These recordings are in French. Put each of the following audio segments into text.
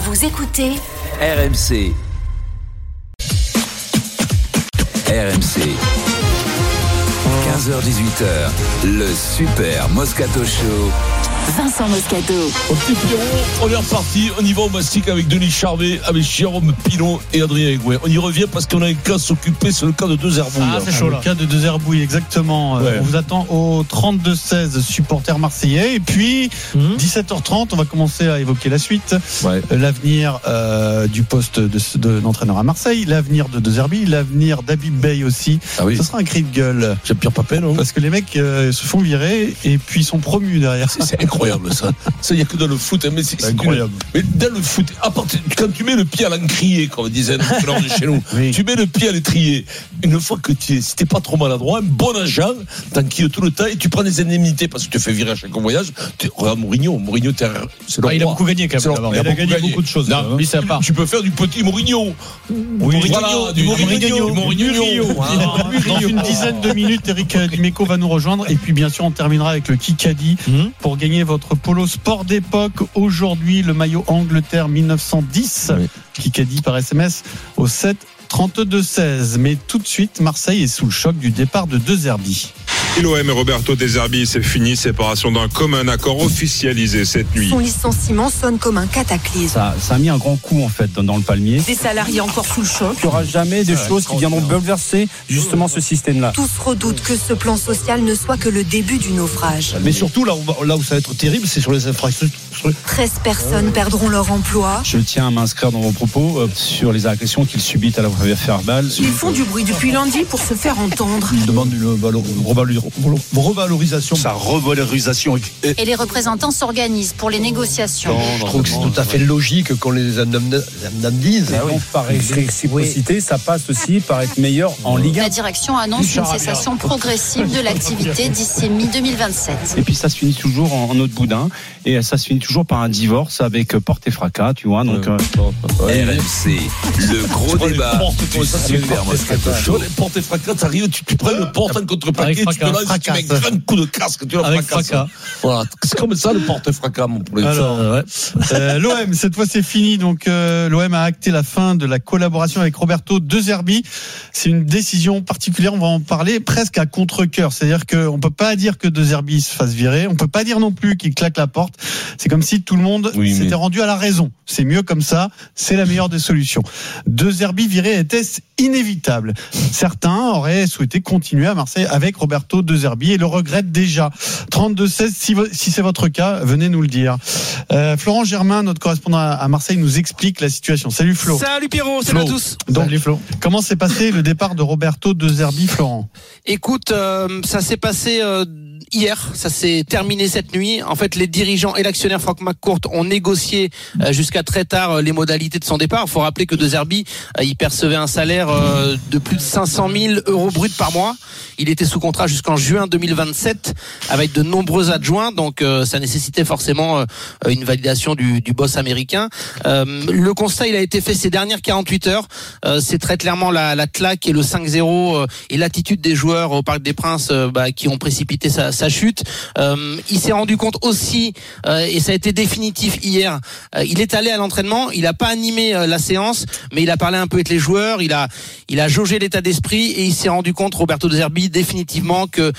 Vous écoutez RMC. RMC. 15h-18h, le Super Moscato Show. Vincent Moscato. Au petit Pierrot, on est reparti, on y va au mastic avec Denis Charvet, avec Jérôme Pilon et Adrien Egouet. On y revient parce qu'on a un cas à s'occuper, c'est le cas de Deux-Herbouilles. Ah, c'est chaud là. Le cas de Deux-Herbouilles, exactement. Ouais. On vous attend au 32-16 supporters marseillais. Et puis, 17h30, on va commencer à évoquer la suite. Ouais. L'avenir du poste d'entraîneur à Marseille, l'avenir de Deux-Herbouilles, l'avenir d'Habib Bey aussi. Ah oui. Ce sera un cri de gueule. J'ai Pierre Papin, non? Parce que les mecs se font virer et puis sont promus derrière. C'est incroyable ça. Ça, il n'y a que dans le foot. Mais c'est incroyable. Mais dans le foot, quand tu mets le pied à l'encrier, comme disait un entraîneur de chez nous, Oui. tu mets le pied à l'étrier. Une fois que si t'es pas trop maladroit, un bon agent t'enquille tout le temps et tu prends des indemnités parce que tu te fais virer à chaque voyage. Regarde Mourinho, c'est le roi. Il a beaucoup gagné quand même. Il Il a gagné beaucoup de choses. Non, Lui, ça part. tu peux faire du petit Mourinho. Voilà, du Mourinho. Dans une dizaine de minutes, Eric Dimeco va nous rejoindre. Et puis, bien sûr, on terminera avec le Kikadi pour gagner votre polo sport d'époque. Aujourd'hui, le maillot Angleterre 1910. Oui. Kikadi par SMS au 7 32 16. Mais tout de suite, Marseille est sous le choc du départ de Deux-Herbouilles. L'OM et Roberto De Zerbi, c'est fini. Séparation d'un commun accord officialisé cette nuit. Son licenciement sonne comme un cataclysme. Ça a mis un grand coup en fait dans le palmier. Des salariés encore sous le choc. Il n'y aura jamais des choses qui viendront bouleverser justement ce système-là. Tous redoutent que ce plan social ne soit que le début du naufrage. Mais surtout, là où ça va être terrible, c'est sur les infrastructures. 13 personnes perdront leur emploi. Je tiens à m'inscrire dans vos propos sur les agressions qu'ils subissent à la verbale. Ils font du bruit depuis lundi pour se faire entendre. Ils demandent une revalorisation. Sa revalorisation. Et les représentants s'organisent pour les négociations. Je trouve que c'est tout à fait logique qu'on les indemnise. Et donc par réciprocité, ça passe aussi par être meilleur en Ligue 1. La direction annonce une cessation progressive de l'activité d'ici mi-2027. Et puis ça se finit toujours en autre boudin. Et ça se finit toujours par un divorce avec porte et fracas, tu vois. Donc, RMC, le gros débat du Super Moscato Show. Les portes et fracas, t'arrives, tu prends le porte en contreplaqué, tu te lances, tu mets un grand coup de casque, tu Avec fracasses. fracas. Voilà. C'est comme ça le porte et fracas, mon poulet. Alors, l'OM, cette fois c'est fini. Donc l'OM a acté la fin de la collaboration avec Roberto De Zerbi. C'est une décision particulière, on va en parler presque à contre-cœur. C'est-à-dire qu'on peut pas dire que De Zerbi se fasse virer, on peut pas dire non plus qu'il claque la porte. C'est comme si tout le monde s'était rendu à la raison. C'est mieux comme ça, c'est la meilleure des solutions. De Zerbi viré était-ce inévitable? Certains auraient souhaité continuer à Marseille avec Roberto De Zerbi et le regrettent déjà. 32-16, si c'est votre cas, venez nous le dire. Florent Germain, notre correspondant à Marseille, nous explique la situation. Salut Flo. Salut Pierrot, salut à tous. Donc, salut Flo. Comment s'est passé le départ de Roberto De Zerbi, Florent? Écoute, ça s'est passé hier, ça s'est terminé cette nuit. En fait, les dirigeants et l'actionnaire Franck McCourt ont négocié jusqu'à très tard les modalités de son départ. Il faut rappeler que De Zerbi, il percevait un salaire de plus de 500 000 euros bruts par mois. Il était sous contrat jusqu'en juin 2027 avec de nombreux adjoints, donc ça nécessitait forcément une validation du boss américain. Le constat, il a été fait ces dernières 48 heures. C'est très clairement la claque et le 5-0 et l'attitude des joueurs au Parc des Princes qui ont précipité sa chute. Il s'est rendu compte aussi, et ça a été définitif hier, il est allé à l'entraînement, il n'a pas animé la séance, mais il a parlé un peu avec les joueurs, il a jaugé l'état d'esprit et il s'est rendu compte, Roberto De Zerbi, définitivement que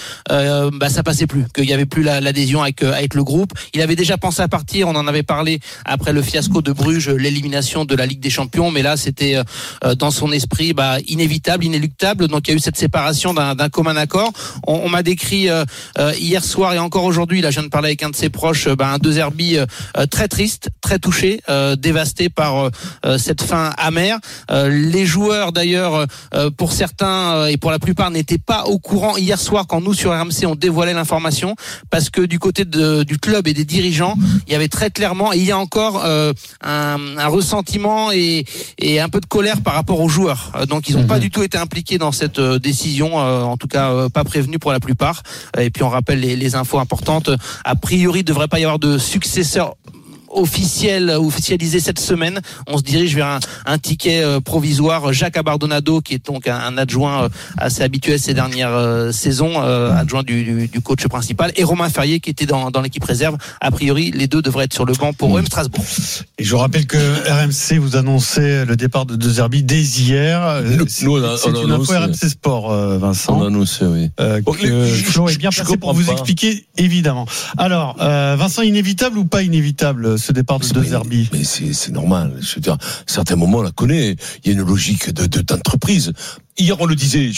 ça passait plus, qu'il n'y avait plus l'adhésion avec le groupe. Il avait déjà pensé à partir, on en avait parlé après le fiasco de Bruges, l'élimination de la Ligue des Champions, mais là c'était dans son esprit inévitable, inéluctable. Donc il y a eu cette séparation d'un commun accord. On m'a décrit hier soir et encore aujourd'hui, là je viens de parler avec un de ses proches, un De Zerbi très triste, très touché, dévasté par cette fin amère. Les joueurs d'ailleurs, pour certains et pour la plupart, n'étaient pas au courant hier soir quand nous sur RMC on dévoilait l'information, parce que du côté du club et des dirigeants, il y avait très clairement, et il y a encore un ressentiment et un peu de colère par rapport aux joueurs. Donc ils n'ont pas du tout été impliqués dans cette décision, en tout cas pas prévenus pour la plupart. Et puis on rappelle les infos importantes. A priori, il ne devrait pas y avoir de successeur officialisé cette semaine. On se dirige vers un ticket provisoire. Jacques Abardonado, qui est donc un adjoint assez habituel ces dernières saisons, adjoint du coach principal, et Romain Ferrier, qui était dans l'équipe réserve. A priori, les deux devraient être sur le banc pour OM Strasbourg. Et je rappelle que RMC vous annonçait le départ de De Zerbi dès hier. C'est une info RMC Sport, Vincent. On a annoncé, oui. Flo est bien placé pour vous expliquer, évidemment. Alors, Vincent, inévitable ou pas inévitable, ce départ de De Zerbi? Mais c'est normal. Je veux dire, à certains moments, on la connaît. Il y a une logique d'entreprise. Hier, on le disait,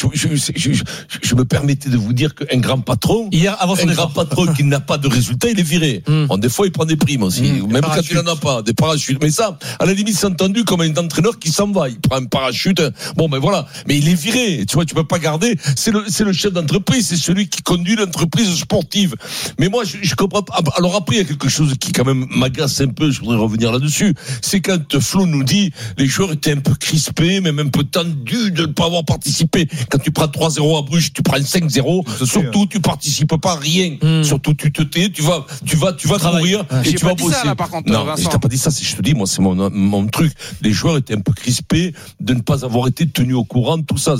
je me permettais de vous dire qu'un grand patron, grand patron qui n'a pas de résultat, il est viré. Bon, des fois, il prend des primes aussi, même quand il n'en a pas, des parachutes. Mais ça, à la limite, c'est entendu comme un entraîneur qui s'en va. Il prend un parachute. Bon, ben voilà. Mais il est viré. Tu vois, tu peux pas garder. C'est le chef d'entreprise, c'est celui qui conduit l'entreprise sportive. Mais moi, je comprends pas. Alors après, il y a quelque chose qui quand même m'agace un peu. Je voudrais revenir là-dessus. C'est quand Flo nous dit, les joueurs étaient un peu crispés, même un peu tendus de ne pas avoir participé. Quand tu prends 3-0 à Bruges, tu prends 5-0. Surtout, tu participes pas à rien. Surtout, tu te tais, tu vas courir et tu vas bosser. Ça, là, par contre, non, je t'ai pas dit ça. Je te dis, moi, c'est mon truc. Les joueurs étaient un peu crispés de ne pas avoir été tenus au courant de tout ça.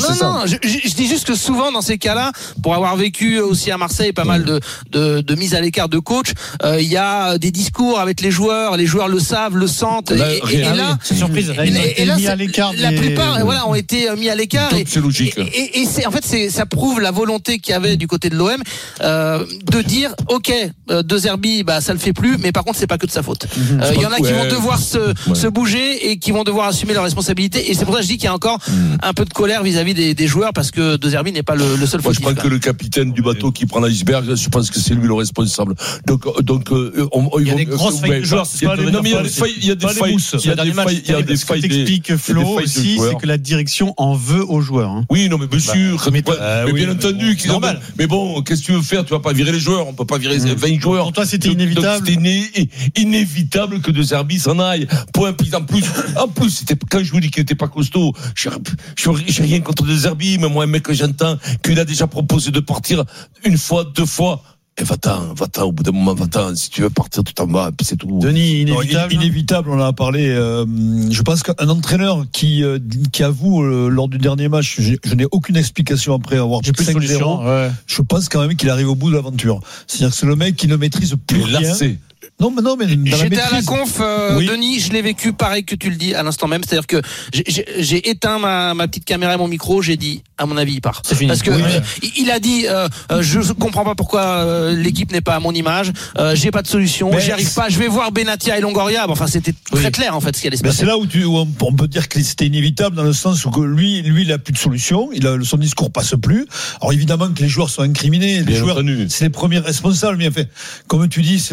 Je dis juste que souvent, dans ces cas-là, pour avoir vécu aussi à Marseille pas mal de mises à l'écart de coach, il y a des discours avec les joueurs le savent, le sentent. Et là, c'est surprise. Et là, mis à l'écart la plupart, ont été mis à l'écart. C'est logique. Et ça prouve la volonté qu'il y avait du côté de l'OM de dire, ok, De Zerbi, ça le fait plus, mais par contre, c'est pas que de sa faute. Il y en a qui vont devoir se bouger et qui vont devoir assumer leurs responsabilités. Et c'est pour ça que je dis qu'il y a encore un peu de colère vis-à-vis des joueurs, parce que De Zerbi n'est pas le seul fautif. Moi, je pense que le capitaine du bateau qui prend l'iceberg, je pense que c'est lui le responsable. Donc, il y a des grosses failles de joueurs. Il y a des failles. Il y a des failles. T'expliques, Flo, aussi, c'est que la direction en veut aux joueurs. Oui, non, mais bien sûr. Mais bien entendu. Mais bon, qu'est-ce que tu veux faire? Tu vas pas virer les joueurs. On peut pas virer 20 joueurs. Pour toi, c'était inévitable. C'était inévitable que De Zerbi s'en aille. Point. En plus, c'était, quand je vous dis qu'il était pas costaud, j'ai rien contre De Zerbi, mais moi, un mec que j'entends, qu'il a déjà proposé de partir une fois, 2 fois. Et va-t'en, au bout d'un moment, va-t'en. Si tu veux partir, tout en bas, puis c'est tout. Denis, inévitable. Inévitable, on en a parlé. Je pense qu'un entraîneur qui avoue lors du dernier match, je n'ai aucune explication après avoir pris 5-0. Je pense quand même qu'il arrive au bout de l'aventure. C'est-à-dire que c'est le mec qui ne maîtrise plus rien. Non, mais j'étais à la conf, Denis, je l'ai vécu pareil que tu le dis à l'instant même, c'est-à-dire que j'ai éteint ma petite caméra et mon micro, j'ai dit, à mon avis, il part. C'est fini. Parce que il a dit, je comprends pas pourquoi l'équipe n'est pas à mon image, j'ai pas de solution, j'y arrive pas, je vais voir Benatia et Longoria. Enfin, c'était très clair en fait ce qui allait se passer. C'est là où on peut dire que c'était inévitable dans le sens où lui il a plus de solution, son discours passe plus. Alors évidemment que les joueurs sont incriminés, les joueurs c'est les premiers responsables, mais en fait, comme tu dis, c'est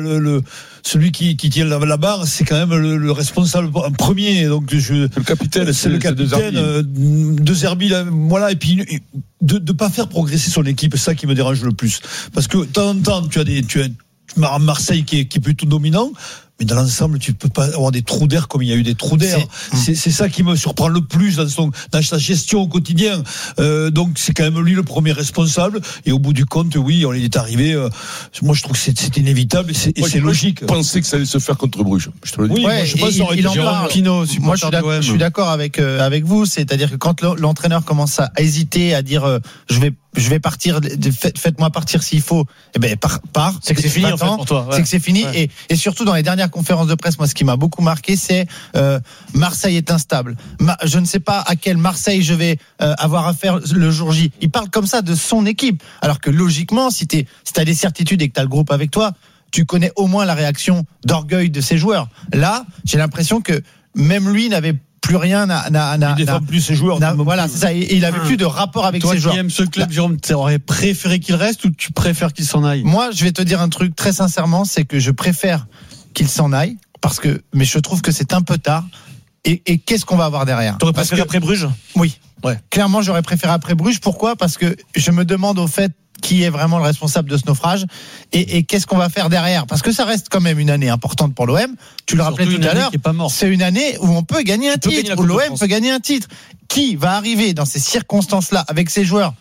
celui qui tient la barre, c'est quand même le responsable premier. Donc le capitaine, c'est le capitaine De Zerbi. Voilà, et puis de pas faire progresser son équipe, c'est ça qui me dérange le plus. Parce que de temps en temps, tu as Marseille qui est plutôt dominant. Mais dans l'ensemble, tu peux pas avoir des trous d'air comme il y a eu des trous d'air. C'est ça qui me surprend le plus dans sa gestion au quotidien. Donc c'est quand même lui le premier responsable. Et au bout du compte, oui, on est arrivé. Moi, je trouve que c'est inévitable et c'est logique. Je pensais que ça allait se faire contre Bruges. Je te le dis. Oui, je pense il en parle. Pino, moi, je suis d'accord avec vous. C'est-à-dire que quand l'entraîneur commence à hésiter, à dire je vais partir, faites-moi partir s'il faut. Eh ben, pars. C'est que c'est fini, en fait, pour toi. Ouais. C'est que c'est fini. Ouais. Et surtout, dans les dernières conférences de presse, moi, ce qui m'a beaucoup marqué, c'est, Marseille est instable. Je ne sais pas à quel Marseille je vais avoir affaire le jour J. Il parle comme ça de son équipe. Alors que logiquement, si t'as des certitudes et que t'as le groupe avec toi, tu connais au moins la réaction d'orgueil de ses joueurs. Là, j'ai l'impression que même lui n'avait plus rien il défend plus ses joueurs. Voilà, c'est ça. Il avait plus de rapport avec ses joueurs. Toi qui aimes ce club, Jérôme, tu aurais préféré qu'il reste ou tu préfères qu'il s'en aille? Moi, je vais te dire un truc très sincèrement, c'est que je préfère qu'il s'en aille mais je trouve que c'est un peu tard. Et qu'est-ce qu'on va avoir derrière? Tu aurais préféré après Bruges? Oui. Ouais. Clairement, j'aurais préféré après Bruges. Pourquoi? Parce que je me demande au fait qui est vraiment le responsable de ce naufrage et qu'est-ce qu'on va faire derrière, parce que ça reste quand même une année importante pour l'OM. Tu le rappelais tout à l'heure, c'est une année où on peut gagner un titre, où l'OM peut gagner un titre. Qui va arriver dans ces circonstances-là avec ses joueurs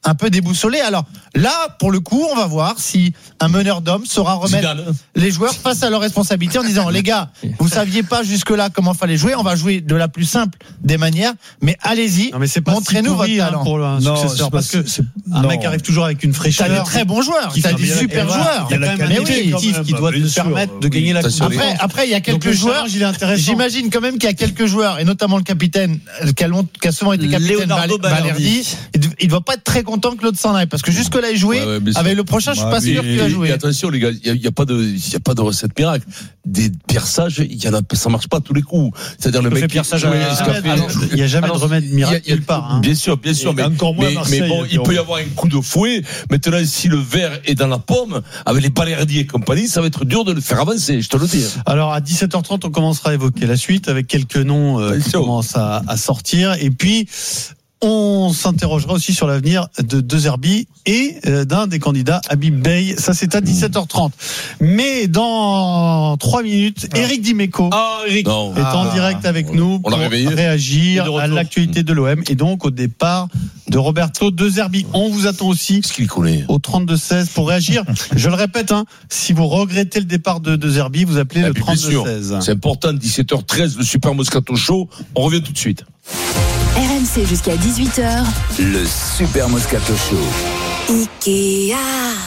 un peu déboussolé. Alors là, pour le coup, on va voir si un meneur d'hommes saura remettre les joueurs face à leurs responsabilités en disant, les gars, vous saviez pas jusque-là comment fallait jouer, on va jouer de la plus simple des manières, mais allez-y, montrez-nous votre talent. Pour un successeur, parce que un mec arrive toujours avec une fraîcheur. T'as de très bons joueurs, t'as des super joueurs. Il y a quand même un effectif qui doit te permettre de gagner la Coupe. Après, il y a quelques joueurs. J'imagine quand même qu'il y a quelques joueurs, et notamment le capitaine, qui a souvent été capitaine, Balerdi. Il ne doit pas être très content que l'autre s'en aille, parce que jusque-là, il jouait. Avec le prochain, je suis pas sûr qu'il va jouer. Attention, les gars, il n'y a pas de recette miracle. Des perçages, ça marche pas à tous les coups. C'est-à-dire le mec perçage, il n'y a jamais de remède miracle nulle part. Bien sûr, mais encore moins mais bon, il peut y avoir un coup de fouet. Maintenant, si le verre est dans la pomme, avec les Balerdi et compagnie, ça va être dur de le faire avancer, je te le dis. Alors, à 17h30, on commencera à évoquer la suite avec quelques noms qui commencent à sortir. Et puis, on s'interrogera aussi sur l'avenir de De Zerbi et d'un des candidats, Habib Beye. Ça, c'est à 17h30. Mais dans 3 minutes, Eric Dimeco est en direct avec nous pour réagir à l'actualité de l'OM et donc au départ de Roberto De Zerbi. On vous attend aussi au 32-16 pour réagir. Je le répète, si vous regrettez le départ de De Zerbi, vous appelez le 32-16. C'est important, 17h13, le Super Moscato Show. On revient tout de suite. RMC jusqu'à 18h. Le Super Moscato Show. Ikea.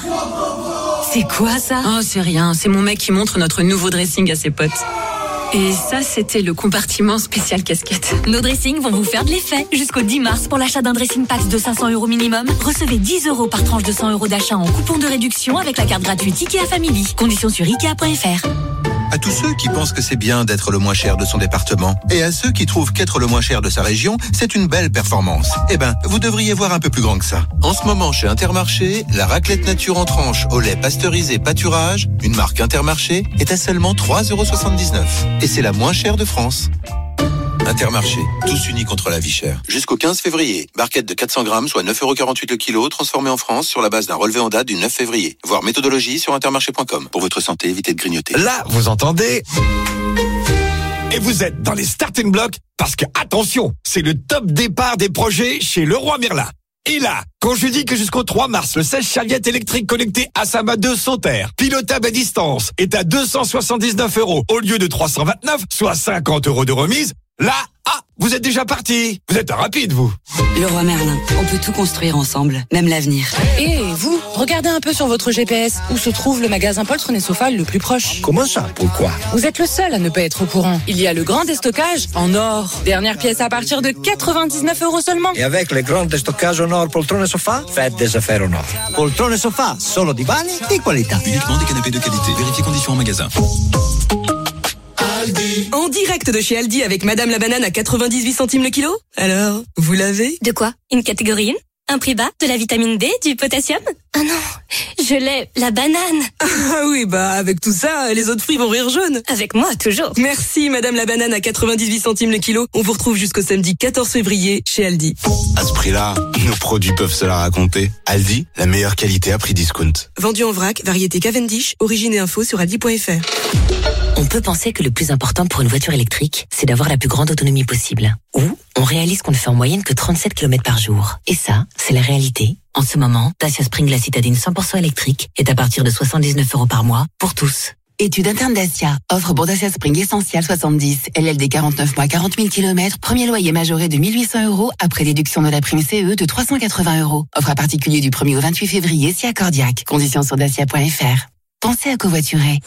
C'est quoi ça? Oh, c'est rien. C'est mon mec qui montre notre nouveau dressing à ses potes. Et ça, c'était le compartiment spécial casquette. Nos dressings vont vous faire de l'effet. Jusqu'au 10 mars, pour l'achat d'un dressing pack de 500 € minimum, recevez 10 € par tranche de 100 € d'achat en coupon de réduction avec la carte gratuite Ikea Family. Conditions sur Ikea.fr. À tous ceux qui pensent que c'est bien d'être le moins cher de son département, et à ceux qui trouvent qu'être le moins cher de sa région, c'est une belle performance. Eh ben, vous devriez voir un peu plus grand que ça. En ce moment, chez Intermarché, la raclette nature en tranche au lait pasteurisé pâturage, une marque Intermarché, est à seulement 3,79 €. Et c'est la moins chère de France. Intermarché, tous unis contre la vie chère. Jusqu'au 15 février, barquette de 400 grammes, soit 9,48 € le kilo, transformée en France sur la base d'un relevé en date du 9 février. Voir méthodologie sur intermarché.com. Pour votre santé, évitez de grignoter. Là, vous entendez ? Et vous êtes dans les starting blocks parce que, attention, c'est le top départ des projets chez Leroy Merlin. Et là, quand je dis que jusqu'au 3 mars, le sèche-serviette électrique connecté Asama 2 Santerre, pilotable à distance, est à 279 € au lieu de 329, soit 50 € de remise, là, vous êtes déjà parti. Vous êtes rapide, vous. Leroy Merlin, on peut tout construire ensemble, même l'avenir. Et vous, regardez un peu sur votre GPS où se trouve le magasin Poltron et Sofal le plus proche. Comment ça? Pourquoi? Vous êtes le seul à ne pas être au courant. Il y a le grand déstockage en or. Dernière pièce à partir de 99 € seulement. Et avec le grand déstockage en or Poltron et Sofa, faites des affaires en or. Poltron et Sofa, solo divani di qualità. Uniquement des canapés de qualité. Vérifiez conditions en magasin. En direct de chez Aldi avec Madame la banane à 98 centimes le kilo. Alors, vous l'avez? De quoi? Une catégorie 1? Un prix bas? De la vitamine D? Du potassium? Ah non, je l'ai, la banane. Ah oui, avec tout ça, les autres fruits vont rire jaune. Avec moi, toujours. Merci Madame la banane à 98 centimes le kilo. On vous retrouve jusqu'au samedi 14 février chez Aldi. À ce prix-là, nos produits peuvent se la raconter. Aldi, la meilleure qualité à prix discount. Vendu en vrac, variété Cavendish, origine et info sur aldi.fr. On peut penser que le plus important pour une voiture électrique, c'est d'avoir la plus grande autonomie possible. Ou on réalise qu'on ne fait en moyenne que 37 km par jour. Et ça, c'est la réalité. En ce moment, Dacia Spring la citadine 100% électrique est à partir de 79 € par mois pour tous. Étude interne Dacia. Offre pour Dacia Spring Essential 70. LLD 49 mois, 40 000 km. Premier loyer majoré de 1 800 € après déduction de la prime CE de 380 €. Offre à particulier du 1er au 28 février si accordiaque. Conditions sur dacia.fr. Pensez à covoiturer.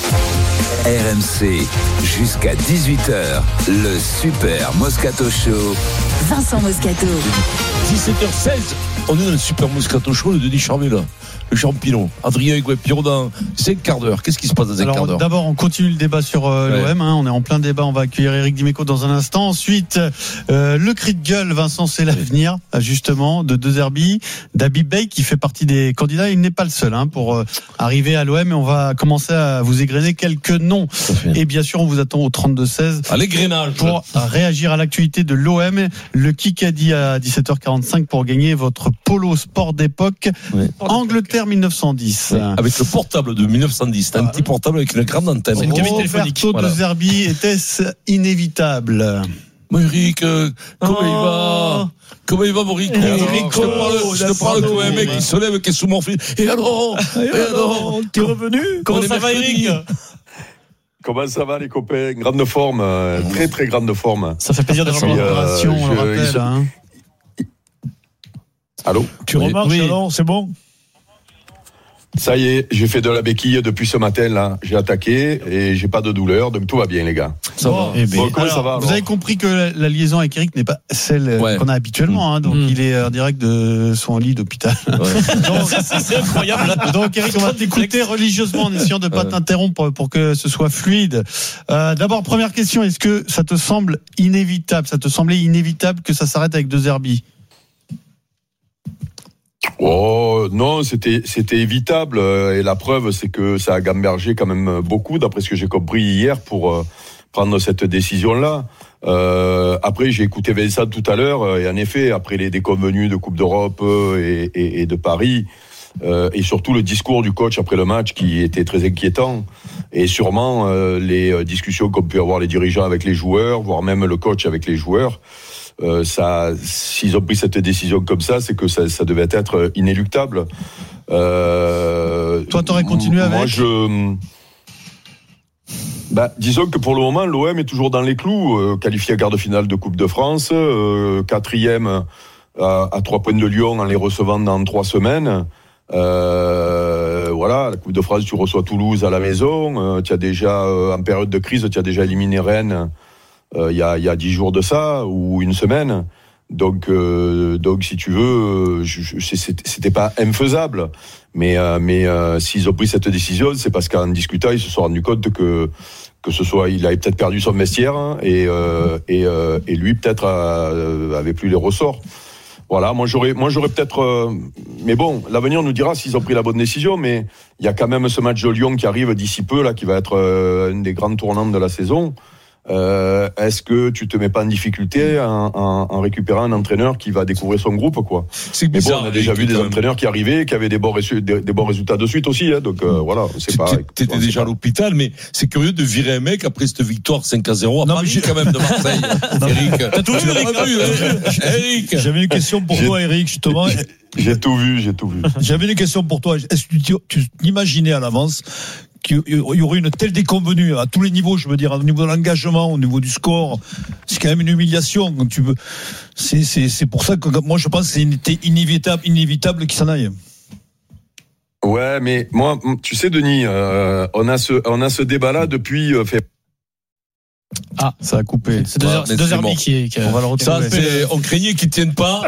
RMC, jusqu'à 18h, le Super Moscato Show. Vincent Moscato. 17h16, on est dans le Super Moscato Show, le Denis Charvet là. Le champignon, Adrien Guépiro dans 5 quarts d'heure. Qu'est-ce qui se passe dans 5 quarts d'heure? D'abord, on continue le débat sur l'OM. On est en plein débat. On va accueillir Eric Dimeco dans un instant. Ensuite, le cri de gueule, Vincent, c'est l'avenir, justement, de De Zerbi, d'Habib Beye, qui fait partie des candidats. Il n'est pas le seul pour arriver à l'OM. Et on va commencer à vous égrener quelques noms. Et bien sûr, on vous attend au 32-16. À l'égrenage. Pour réagir à l'actualité de l'OM. Le Kikadi à 17h45 pour gagner votre polo sport d'époque. Angleterre 1910. Oui, avec le portable de 1910. C'est un petit portable avec une grande antenne. C'est une cabine téléphonique. Roberto De Zerbi, était-ce inévitable? Mon Eric, comment il va? Comment il va, mon Rico? Je te parle comme un mec qui se lève, qui est sous morphine. Et alors? T'es revenu? Comment ça va, Eric? Comment ça va, les copains? Grande forme, très très grande forme. Ça fait plaisir d'être en préparation, on le rappelle. Allô? Tu remarques, alors, c'est bon? Ça y est, j'ai fait de la béquille depuis ce matin, là. J'ai attaqué et j'ai pas de douleur, donc tout va bien, les gars. Ça va. Comment ça va, alors? Vous avez compris que la liaison avec Eric n'est pas celle qu'on a habituellement, hein, donc il est en direct de son lit d'hôpital. Donc, c'est incroyable. Donc, Eric, on va t'écouter religieusement en essayant de pas t'interrompre pour que ce soit fluide. D'abord, première question, est-ce que ça te semble inévitable? Ça te semblait inévitable que ça s'arrête avec De Zerbi? Oh non, c'était évitable et la preuve c'est que ça a gambergé quand même beaucoup d'après ce que j'ai compris hier pour prendre cette décision-là. Après j'ai écouté Vincent tout à l'heure et en effet après les déconvenus de Coupe d'Europe et de Paris et surtout le discours du coach après le match qui était très inquiétant et sûrement les discussions qu'ont pu avoir les dirigeants avec les joueurs, voire même le coach avec les joueurs. S'ils ont pris cette décision comme ça, c'est que ça devait être inéluctable. Toi, t'aurais continué avec? Disons que pour le moment, l'OM est toujours dans les clous, qualifié à quart de finale de Coupe de France, 4e à 3 points de Lyon en les recevant dans 3 semaines. Voilà, la Coupe de France, tu reçois Toulouse à la maison, tu as déjà en période de crise, tu as déjà éliminé Rennes. Il y a 10 jours de ça ou une semaine, donc si tu veux, c'était pas infaisable, mais s'ils ont pris cette décision, c'est parce qu'en discutant, ils se sont rendus compte que il avait peut-être perdu son vestiaire hein, et lui peut-être avait plus les ressorts. Voilà, moi j'aurais peut-être, mais bon, l'avenir nous dira s'ils ont pris la bonne décision. Mais il y a quand même ce match de Lyon qui arrive d'ici peu là, qui va être une des grandes tournantes de la saison. Est-ce que tu te mets pas en difficulté en récupérant un entraîneur qui va découvrir son groupe, quoi? C'est bizarre. On a déjà vu des entraîneurs qui arrivaient, qui avaient des bons résultats de suite aussi, hein, donc voilà. T'étais déjà à l'hôpital, mais c'est curieux de virer un mec après cette victoire 5-0 à Paris quand même de Marseille. Eric, t'as tout vu, Eric. J'avais une question pour toi, Eric, justement. J'ai tout vu. J'avais une question pour toi. Est-ce que tu t'imaginais à l'avance qu'il y aurait une telle déconvenue à tous les niveaux, je veux dire, au niveau de l'engagement, au niveau du score? C'est quand même une humiliation. Quand tu veux, c'est pour ça que moi je pense que c'était inévitable qu'il s'en aille. Ouais, mais moi, tu sais, Denis, on a ce débat-là depuis. Ah, ça a coupé. C'est deux Zerbi qui on va le retrouver. Ça, on craignait qu'ils tiennent pas.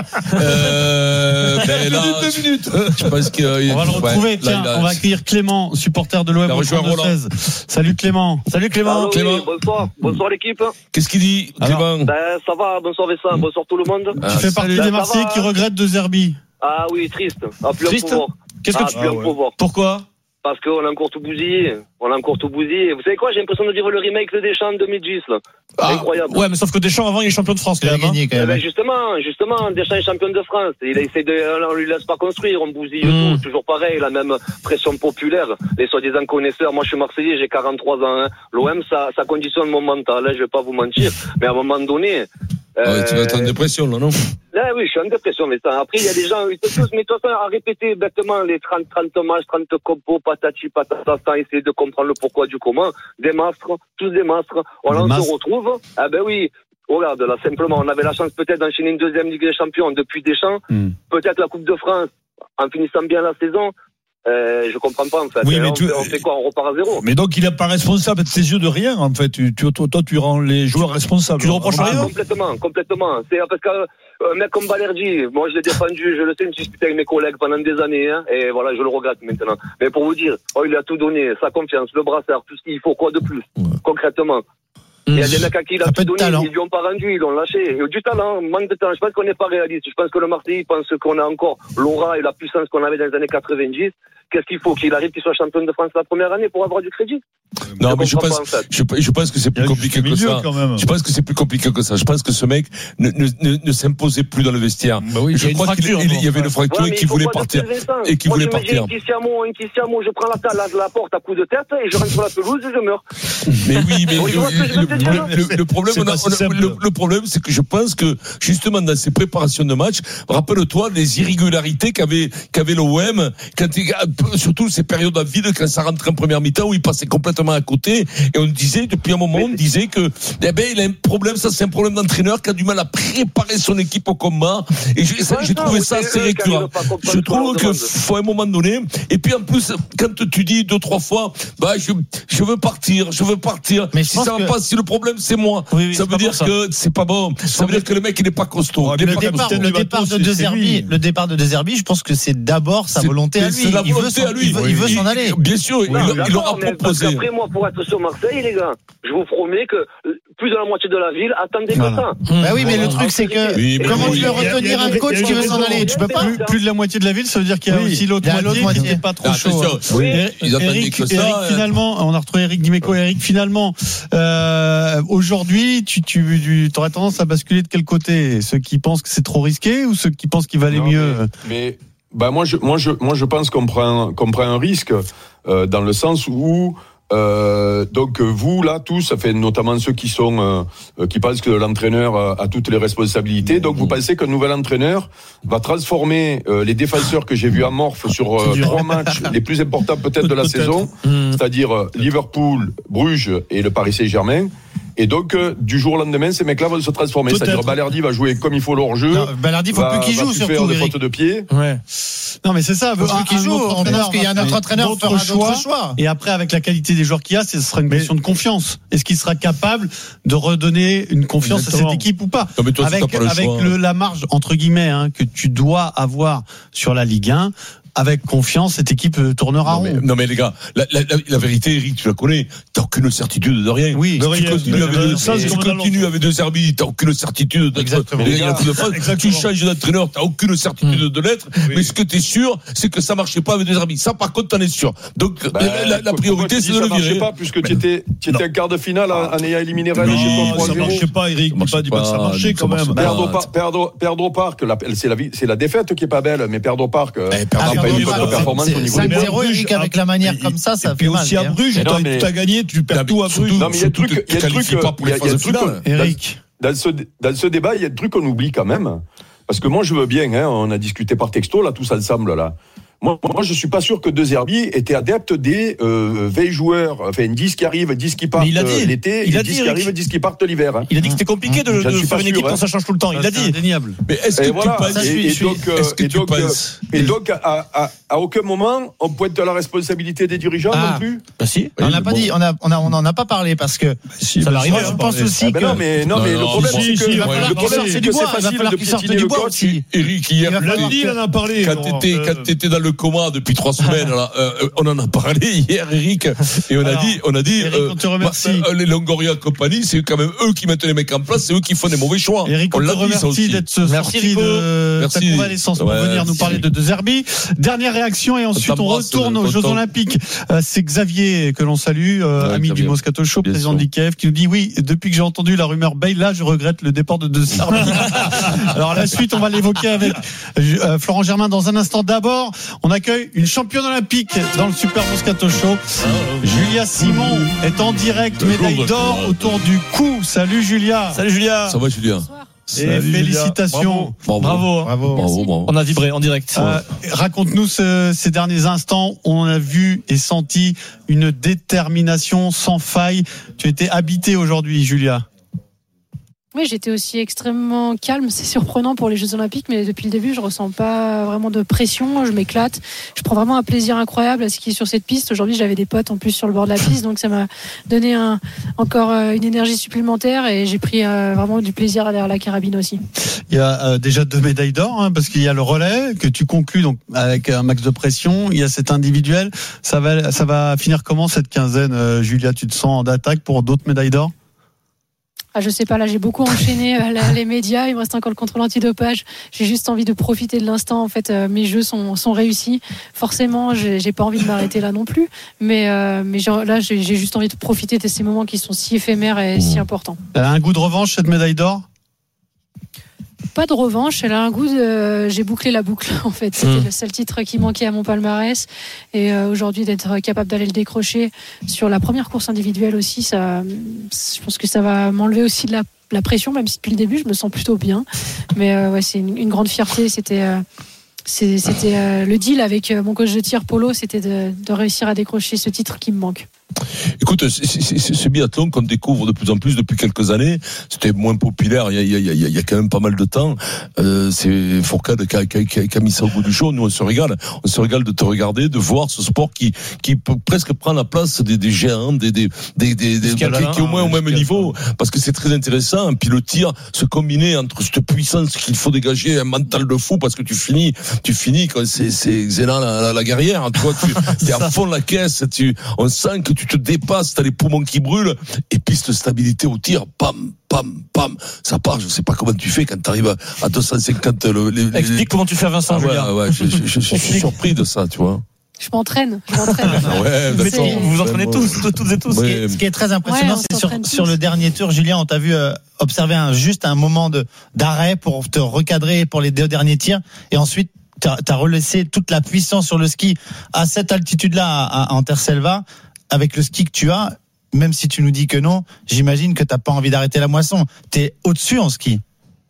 Là, 2 minutes. Je pense on va le retrouver. Tiens, on va accueillir Clément, supporter de l'OM au 32-16. Salut Clément. Allô, Clément. Bonsoir l'équipe. Qu'est-ce qu'il dit, Clément? Ça va, bonsoir Vincent, bonsoir tout le monde. Tu fais partie des Marseillais qui regrettent De Zerbi. Ah oui, triste. Plus un pouvoir. Qu'est-ce que tu pouvoir. Pourquoi? Parce qu'on a encore tout bousillé. Vous savez quoi? J'ai l'impression de vivre le remake de Deschamps en 2010, là. Incroyable. Ouais, mais sauf que Deschamps, avant, il est champion de France, il a gagné, quand même. Justement, Deschamps est champion de France. On lui laisse pas construire, on bousille tout. Toujours pareil, la même pression populaire. Les soi-disant connaisseurs. Moi, je suis Marseillais, j'ai 43 ans, hein. L'OM, ça conditionne mon mental, hein, je vais pas vous mentir. Mais à un moment donné, tu vas être en dépression, là, non? Là, oui, je suis en dépression, mais ça. Après, il y a des gens, ils te tous, mais toi, à répéter bêtement les 30 matchs, 30 compos, patati, patata, sans essayer de comprendre le pourquoi du comment. Des mastres, tous des mastres. Se retrouve. Ah ben oui. Regarde, là, simplement, on avait la chance peut-être d'enchaîner une deuxième Ligue des Champions depuis Deschamps. Peut-être la Coupe de France, en finissant bien la saison. Je comprends pas, en fait. Oui, mais on fait quoi? On repart à zéro. Mais donc, il n'est pas responsable de ses yeux de rien, en fait. Toi, tu rends les joueurs responsables. Tu le reproches rien? Complètement. C'est parce qu'un mec comme Balerdi, moi, je l'ai défendu, je le sais, je me suis disputé avec mes collègues pendant des années, hein, et voilà, je le regrette maintenant. Mais pour vous dire, il a tout donné, sa confiance, le brassard, tout ce qu'il faut, quoi de plus, concrètement. Il y a des mecs à qui il a tout donné, ils lui ont pas rendu, ils l'ont lâché. Du talent, manque de talent. Je pense qu'on n'est pas réaliste. Je pense que le Marseille pense qu'on a encore l'aura et la puissance qu'on avait dans les années 90. Qu'est-ce qu'il faut? Qu'il arrive, qu'il soit champion de France la première année pour avoir du crédit? Non, mais je pense que c'est plus compliqué que ça. Je pense que c'est plus compliqué que ça. Je pense que ce mec ne s'imposait plus dans le vestiaire. Bah oui, je crois qu'il y avait une fracture et qu'il voulait partir. Et qu'il voulait partir. Un Kisiamo, je prends la porte à coup de tête et je rentre sur la pelouse et je meurs. Mais oui, mais le problème, c'est que je pense que, justement, dans ces préparations de match, rappelle-toi les irrégularités qu'avait l'OM, surtout ces périodes à vide, quand ça rentrait en première mi-temps, où il passait complètement à côté, et on disait, depuis un moment, que, il a un problème, ça c'est un problème d'entraîneur qui a du mal à préparer son équipe au combat, et j'ai trouvé ça assez récurrent. Je trouve que faut à un moment donné, et puis en plus, quand tu dis 2-3 fois, je veux partir, mais si ça va pas, si le problème c'est moi, ça veut dire que c'est pas bon, ça veut dire que le mec il est pas costaud. Le départ de De Zerbi, je pense que c'est d'abord sa volonté à lui. Il veut s'en aller. Bien sûr, il aura proposé. Après moi, pour être sur Marseille, les gars, je vous promets que plus de la moitié de la ville attendait que ça. Bah oui, mais le truc c'est que comment tu peux retenir un coach qui veut s'en aller? Tu peux pas. Plus de la moitié de la ville, ça veut dire qu'il y a aussi l'autre moitié qui n'était pas trop chaud. Eric, finalement, on a retrouvé Eric Dimeco. Eric, finalement, aujourd'hui, tu aurais tendance à basculer de quel côté? Ceux qui pensent que c'est trop risqué ou ceux qui pensent qu'il valait mieux? Moi je pense qu'on prend un risque dans le sens où donc vous là tous, notamment ceux qui pensent que l'entraîneur a toutes les responsabilités. Donc vous pensez qu'un nouvel entraîneur va transformer les défenseurs que j'ai vus amorphes sur 3 matchs les plus importants peut-être de la saison, c'est-à-dire Liverpool, Bruges et le Paris Saint-Germain. Et donc, du jour au lendemain, ces mecs-là vont se transformer. C'est-à-dire, Balerdi va jouer comme il faut leur jeu. Balerdi, il faut plus qu'il joue, surtout. Faire des fautes de pied. Ouais. Non, mais c'est ça. Il faut plus qu'il joue. On pense qu'il y a un autre entraîneur qui fera d'autres choix. Et après, avec la qualité des joueurs qu'il y a, ce sera une question de confiance. Est-ce qu'il sera capable de redonner une confiance à cette équipe ou pas? Non, mais toi, avec la marge, entre guillemets, que tu dois avoir sur la Ligue 1, avec confiance, cette équipe tournera rond. Non mais les gars, la vérité, Eric, tu la connais, t'as aucune certitude de rien. Oui, tu continues avec De Zerbi, t'as aucune certitude d'être. Tu changes d'entraîneur, t'as aucune certitude de l'être. Mais ce que t'es sûr, c'est que ça marchait pas avec De Zerbi. Ça, par contre, t'en es sûr. Donc la priorité, c'est de le virer. Ça marchait pas puisque tu étais un quart de finale en ayant éliminé Rennes. Ça marchait pas, Eric. Ça marchait quand même. Perdre au parc, c'est la défaite qui est pas belle, mais perdre au parc. Performance au niveau 5-0, Eric, avec la manière comme ça fait mal. Aussi à Bruges, tu as gagné, tu perds tout à Bruges. Non, mais il y a un truc, Eric. Dans ce débat, il y a un truc qu'on oublie quand même. Parce que moi, je veux bien, on a discuté par texto, là, tous ensemble, là. Moi, je suis pas sûr que De Zerbi était adepte des 20 joueurs, 10 qui arrivent, 10 qui partent l'été, et 10 qui arrivent, 10 qui partent l'hiver. Il a dit que c'était compliqué de faire une équipe quand ça change tout le temps. Il l'a dit. Indéniable. Mais est-ce que tu penses Et donc, à aucun moment, on pointe la responsabilité des dirigeants non plus. Bah si. On n'a pas dit, on en a pas parlé parce que ça va arriver. Je pense aussi que. Non, mais le problème, c'est que c'est facile de piétiner le coach. Eric, hier, il en a parlé. Quand t'étais dans le coma depuis 3 semaines, là, on en a parlé hier, Eric, et on a dit, Eric, on te remercie. Les Longoria compagnie, c'est quand même eux qui mettent les mecs en place, c'est eux qui font des mauvais choix. Eric, on te remercie d'être sorti de ta convalescence pour venir nous parler de Zerbi. Dernière réaction et ensuite on retourne aux Jeux Olympiques. C'est Xavier que l'on salue, ami du Moscato Show, président de l'IKF, qui nous dit oui, depuis que j'ai entendu la rumeur Bale, là je regrette le départ de Zerbi. Alors la suite, on va l'évoquer avec Florent Germain dans un instant. D'abord, on accueille une championne olympique dans le Super Moscato Show. Julia Simon est en direct, médaille d'or autour du cou. Salut Julia. Salut Julia. Ça va Julia? Et félicitations. Bravo. On a vibré en direct. Raconte-nous ces derniers instants. On a vu et senti une détermination sans faille. Tu étais habitée aujourd'hui, Julia. Oui, j'étais aussi extrêmement calme. C'est surprenant pour les Jeux Olympiques, mais depuis le début, je ressens pas vraiment de pression. Je m'éclate. Je prends vraiment un plaisir incroyable à skier sur cette piste. Aujourd'hui, j'avais des potes en plus sur le bord de la piste, donc ça m'a donné encore une énergie supplémentaire et j'ai pris vraiment du plaisir derrière la carabine aussi. Il y a déjà 2 médailles d'or, parce qu'il y a le relais que tu conclus donc avec un max de pression. Il y a cet individuel. Ça va finir comment cette quinzaine, Julia? Tu te sens en attaque pour d'autres médailles d'or? je sais pas, là j'ai beaucoup enchaîné les médias, il me reste encore le contrôle antidopage, j'ai juste envie de profiter de l'instant. En fait, mes jeux sont réussis. Forcément, j'ai pas envie de m'arrêter là non plus, mais là j'ai juste envie de profiter de ces moments qui sont si éphémères et si importants. Elle a un goût de revanche, cette médaille d'or? Pas de revanche, elle a un goût j'ai bouclé la boucle en fait. C'était le seul titre qui manquait à mon palmarès, et aujourd'hui d'être capable d'aller le décrocher sur la première course individuelle aussi, ça, je pense que ça va m'enlever aussi de la pression, même si depuis le début je me sens plutôt bien. Mais ouais, c'est une grande fierté. C'était le deal avec mon coach de tir Polo, c'était de réussir à décrocher ce titre qui me manque. Écoute, ce biathlon qu'on découvre de plus en plus depuis quelques années, c'était moins populaire il y a quand même pas mal de temps. C'est Fourcade qui a mis ça au bout du jour. Nous on se régale de te regarder, de voir ce sport qui peut presque prendre la place des géants, qui est au moins au même niveau, parce que c'est très intéressant. Puis le tir, se combiner entre cette puissance qu'il faut dégager, un mental de fou, parce que tu finis quand c'est Zénan la guerrière, tu vois, tu es à fond de la caisse, on sent que tu te dépasses, t'as les poumons qui brûlent, et puis cette stabilité au tir, pam, pam, pam, ça part. Je sais pas comment tu fais quand t'arrives à 250. Explique comment tu fais, Vincent. Ouais, je suis surpris de ça, tu vois. Je m'entraîne. Ouais, vous vous entraînez toutes et tous. Ce qui est très impressionnant, c'est sur le dernier tour, Julien, on t'a vu observer juste un moment d'arrêt pour te recadrer pour les 2 derniers tirs, et ensuite t'as relaissé toute la puissance sur le ski à cette altitude-là, à Anterselva, avec le ski que tu as. Même si tu nous dis que non, j'imagine que t'as pas envie d'arrêter la moisson. T'es au-dessus en ski.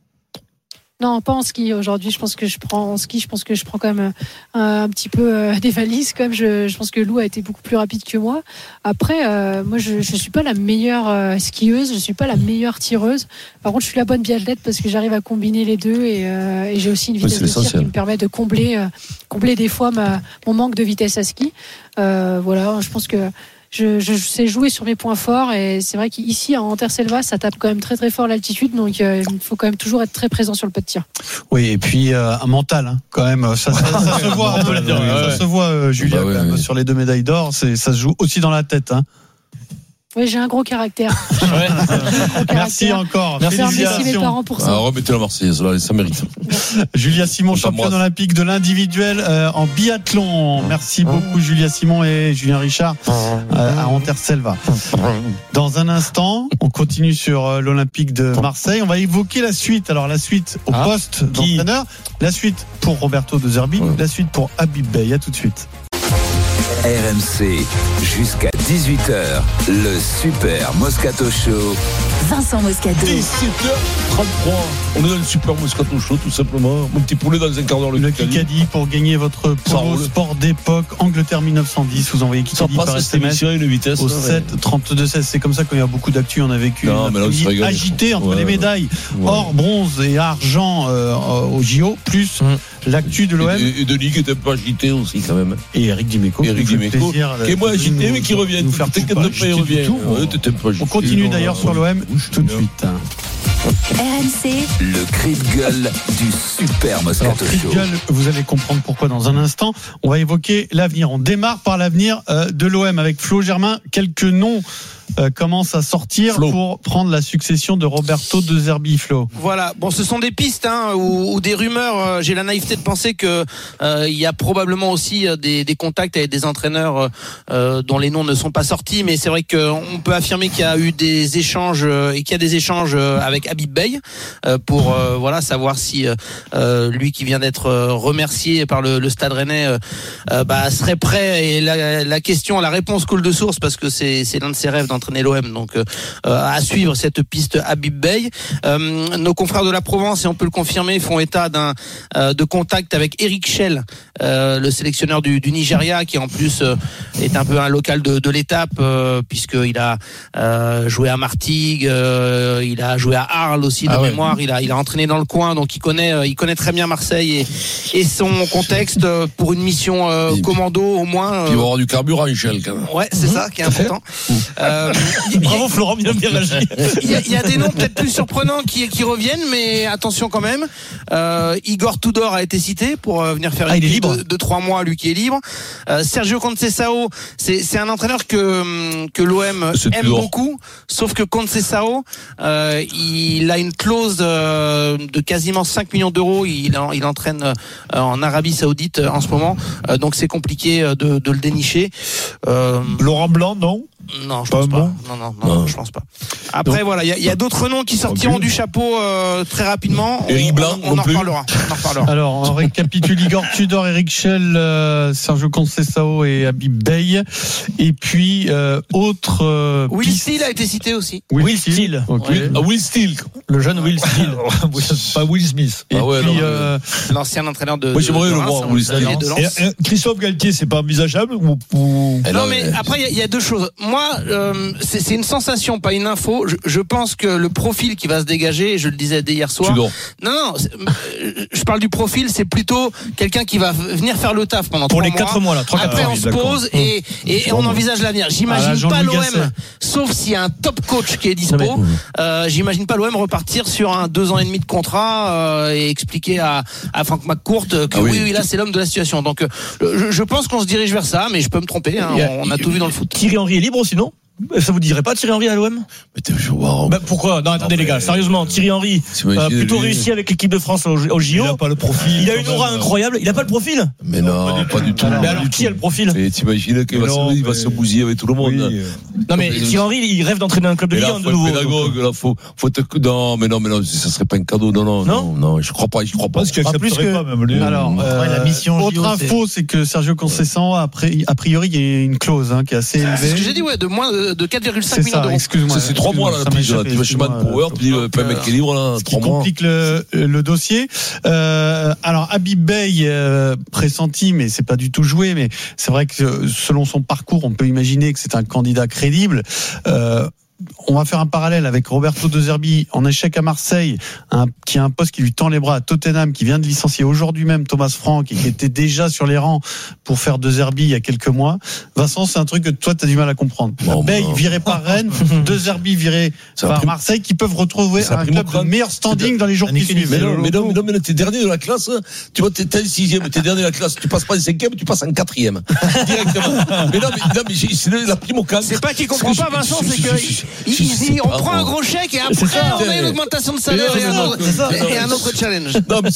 Non, pas en ski. Aujourd'hui, je pense que je prends quand même un petit peu des valises. Quand même, je pense que Lou a été beaucoup plus rapide que moi. Après, moi, je suis pas la meilleure skieuse, je suis pas la meilleure tireuse. Par contre, je suis la bonne biathlète parce que j'arrive à combiner les deux, et j'ai aussi une vitesse de tir qui me permet de combler des fois mon manque de vitesse à ski. Voilà, je pense que je sais jouer sur mes points forts, et c'est vrai qu'ici à Anterselva ça tape quand même très très fort l'altitude, donc il faut quand même toujours être très présent sur le pot de tir. Oui, et puis un mental quand même, ça se voit, on peut le dire, ça se voit, Julien, quand même, sur les 2 médailles d'or, ça se joue aussi dans la tête, hein. Oui, j'ai un gros caractère. Merci encore. Merci mes parents pour ça. Remettez la Marseillaise, là, ça mérite. Julia Simon, championne olympique de l'individuel en biathlon. Merci beaucoup Julia Simon et Julien Richard à Anterselva. Dans un instant, on continue sur l'Olympique de Marseille. On va évoquer la suite. Alors la suite au poste d'entraîneur, la suite pour Roberto De Zerbi, la suite pour Habib Beye. À tout de suite. RMC, jusqu'à 18h, le Super Moscato Show. Vincent Moscato. 17h33. On est dans le Super Moscato Show, tout simplement. Mon petit poulet dans un quart d'heure. Le Kikadi pour gagner votre polo sport d'époque Angleterre 1910. Vous envoyez Kikadi par SMS une vitesse, au 7 32 16. C'est comme ça qu'il y a beaucoup d'actu. On a vécu une agité entre les médailles or, bronze et argent au JO, plus l'actu de l'OM. Et Denis qui était un peu agité aussi quand même. Et Eric Dimeco. Qui est moins agité mais qui revient. On continue d'ailleurs sur l'OM tout de suite. RMC, le cri de gueule du Super Moscato Show. Cri de gueule, vous allez comprendre pourquoi dans un instant. On va évoquer l'avenir. On démarre par l'avenir de l'OM avec Flo Germain. Quelques noms commencent à sortir pour prendre la succession de Roberto De Zerbi. Flo. Voilà, bon, ce sont des pistes ou des rumeurs. J'ai la naïveté de penser que il y a probablement aussi des contacts avec des entraîneurs dont les noms ne sont pas sortis, mais c'est vrai qu'on peut affirmer qu'il y a eu des échanges et qu'il y a des échanges avec Habib Beye pour savoir si lui qui vient d'être remercié par le Stade Rennais serait prêt, et la réponse coule de source parce que c'est l'un de ses rêves d'entraîner l'OM, donc à suivre cette piste Habib Beye. Nos confrères de la Provence, et on peut le confirmer, font état de contact avec Eric Schell, le sélectionneur du Nigeria, qui en plus est un peu un local de l'étape, puisqu'il a joué à Martigues, il a joué à Arles aussi de mémoire, il a entraîné dans le coin, donc il connaît très bien Marseille et son contexte pour une mission commando au moins. Il va y avoir du carburant, Schell, quand même. Ouais, c'est ça qui est important. Bravo Florent, bien réagi. Il y a des noms peut-être plus surprenants qui reviennent, mais attention quand même. Igor Tudor a été cité pour venir faire une libre de 3 mois, lui qui est libre. Sergio Conceição, c'est un entraîneur que l'OM aime beaucoup, sauf que Conceição, il a une clause de quasiment 5 millions d'euros. Il entraîne en Arabie Saoudite en ce moment, donc c'est compliqué de le dénicher. Laurent Blanc, non? Non, je pense pas. Non, je pense pas. Après, voilà, il y a d'autres noms qui sortiront du chapeau très rapidement. Eric Blanc, on en reparlera. Alors, on récapitule Igor Tudor, Eric Schell, Sergio Conceição et Habib Beye. Et puis, autre. Will Steele a été cité aussi. Will Steele. Okay. Will Steele. Le jeune Will Steele. Pas Will Smith. Et puis, l'ancien entraîneur de. Moi, j'aimerais le voir, Will Steele. Christophe Galtier, c'est pas envisageable ou... Non, mais après, il y a deux choses. Moi, c'est une sensation, pas une info. Je pense que le profil qui va se dégager, je le disais dès hier soir. Non, je parle du profil, c'est plutôt quelqu'un qui va venir faire le taf pendant 3 mois. Pour les 4 mois, là. Après, on se pose et on envisage l'avenir. J'imagine pas l'OM, sauf s'il y a un top coach qui est dispo. J'imagine pas l'OM repartir sur un 2 ans et demi de contrat et expliquer à Franck McCourt que oui, là, c'est l'homme de la situation. Donc, je pense qu'on se dirige vers ça, mais je peux me tromper. On a tout vu dans le foot. Thierry Henry est libre aussi, non? Ça vous dirait pas Thierry Henry à l'OM? Pourquoi? Non, attendez les gars, sérieusement, Thierry Henry plutôt réussi avec l'équipe de France au JO. Il a pas le profil. Il a une aura incroyable. Il a pas le profil? Mais non, pas du tout. Mais alors qui a le profil? T'imagines qu'il va se bousiller avec tout le monde. Non mais Thierry Henry, il rêve d'entraîner un club de Ligue 1 de nouveau. Pédagogue, là, faut non, mais non, ça serait pas un cadeau. Non, je crois pas. Parce qu'il accepterait pas même lui. Alors, la mission autre info, c'est que Sergio Conceição, a priori, il y a une clause qui est assez élevée. C'est ce que j'ai dit, de moins de 4,5 millions d'euros. Excuse-moi. C'est 3 mois, là, la pige, là. Tu vas chez Man Power, puis pas un mec qui est libre, là. Ce qui complique le dossier. Alors, Habib Beye, pressenti, mais c'est pas du tout joué, mais c'est vrai que selon son parcours, on peut imaginer que c'est un candidat crédible. On va faire un parallèle avec Roberto De Zerbi en échec à Marseille, qui a un poste qui lui tend les bras à Tottenham, qui vient de licencier aujourd'hui même Thomas Frank et qui était déjà sur les rangs pour faire De Zerbi il y a quelques mois. Vincent, c'est un truc que toi, tu as du mal à comprendre. Beye viré par Rennes, De Zerbi viré par Marseille, qui peuvent retrouver un club de meilleur standing dans les jours qui suivent. Mais non, t'es dernier de la classe, tu vois, t'es 6e, t'es dernier de la classe, tu passes pas en 5e, tu passes en 4e. Directement. Mais mais c'est la prime au calme. C'est pas qu'il comprend pas, Vincent, c'est que on prend un gros chèque et après on a une augmentation de salaire et un autre challenge.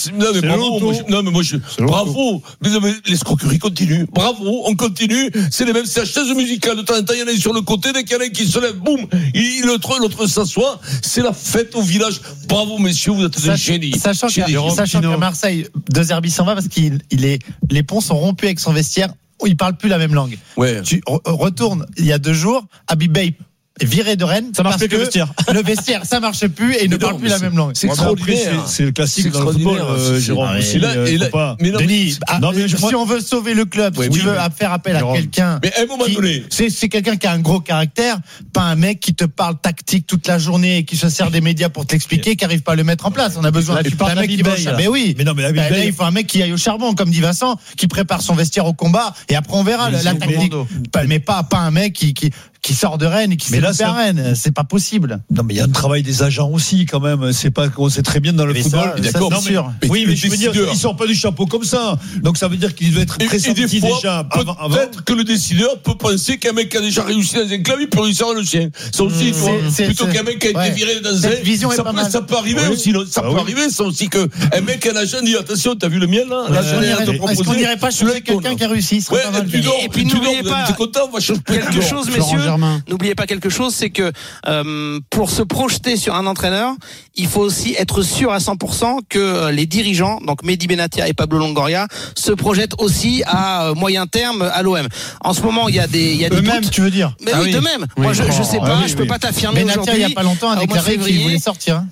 Non mais moi bravo. Mais l'escroquerie continue. Bravo, on continue. C'est les mêmes chaises musicales. De temps en temps, il y en a sur le côté, dès qu'il y en a qui se lève, boum, l'autre s'assoit. C'est la fête au village. Bravo messieurs, vous êtes des génies. Sachant qu'à Marseille, De Zerbi s'en va parce les ponts sont rompus avec son vestiaire. Il parle plus la même langue. Ouais. Tu retournes il y a 2 jours, Habib Beye viré de Rennes, ça marche plus que le vestiaire ça marche plus et il ne parle plus la même langue. C'est extraordinaire. C'est le classique dans le football, Jérôme. Denis, si on veut sauver le club, si tu veux faire appel à quelqu'un, mais à un moment donné, c'est quelqu'un qui a un gros caractère, pas un mec qui te parle tactique toute la journée et qui se sert des médias pour te l'expliquer, qui arrive pas à le mettre en place. On a besoin d'un mec qui va. Mais oui. Mais non, mais là, il faut un mec qui aille au charbon, comme dit Vincent, qui prépare son vestiaire au combat et après on verra la tactique. Mais pas un mec qui sort de Rennes et qui s'est à Rennes, c'est pas possible. Non mais il y a un travail des agents aussi quand même, c'est pas qu'on sait très bien dans le football. D'accord, bien sûr. Oui, mais je veux dire, ils sortent pas du chapeau comme ça. Donc ça veut dire qu'il doit être pressenti déjà avant. Peut-être que le décideur peut penser qu'un mec qui a déjà réussi dans un club, il peut réussir dans le sien. Ça aussi, plutôt qu'un mec qui a été viré dans un. Vision est pas mal. Ça peut arriver aussi. Ça peut arriver, ça aussi que un mec, un agent dit attention, t'as vu le mien là? Est-ce qu'on n'irait pas chercher quelqu'un qui a réussi? Et puis n'oubliez pas quelque chose, messieurs. N'oubliez pas quelque chose, c'est que pour se projeter sur un entraîneur, il faut aussi être sûr à 100% que les dirigeants, donc Mehdi Benatia et Pablo Longoria, se projettent aussi à moyen terme à l'OM. En ce moment, il y a des eux-mêmes, doutes. tu veux dire? Mais oui, de même. Moi, je sais pas, je peux pas t'affirmer aujourd'hui. Benatia, il y a pas longtemps, a déclaré qu'il voulait sortir.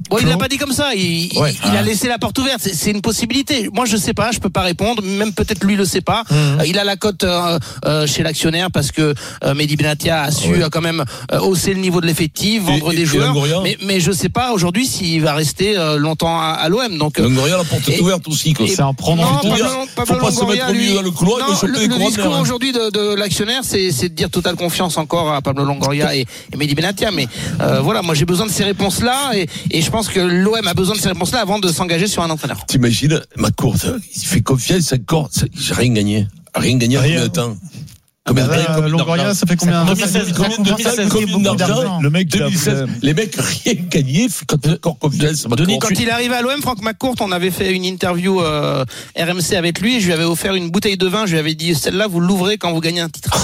Bon, il l'a pas dit comme ça. Il a laissé la porte ouverte. C'est une possibilité. Moi, je sais pas. Je peux pas répondre. Même peut-être lui le sait pas. Il a la cote chez l'actionnaire parce que Mehdi Benatia a su quand même hausser le niveau de l'effectif, vendre des joueurs. Mais je sais pas aujourd'hui s'il va rester longtemps à l'OM. Donc Longoria, la porte est ouverte aussi. C'est en prendre. Faut pas se mettre au milieu dans le couloir. Le discours aujourd'hui de l'actionnaire, c'est de dire totale confiance encore à Pablo Longoria et Mehdi Benatia. Mais voilà, moi j'ai besoin de ces réponses-là et je pense que l'OM a besoin de ces réponses-là avant de s'engager sur un entraîneur. T'imagines, McCourt, il fait confiance encore, j'ai rien gagné. Rien gagné en combien de temps? Longoria, ça fait combien? 2016, combien d'argent? Le mec, 2016. Les mecs, rien gagné, quand encore confiance. Denis, quand il est arrivé à l'OM, Franck McCourt, on avait fait une interview RMC avec lui et je lui avais offert une bouteille de vin. Je lui avais dit, celle-là, vous l'ouvrez quand vous gagnez un titre.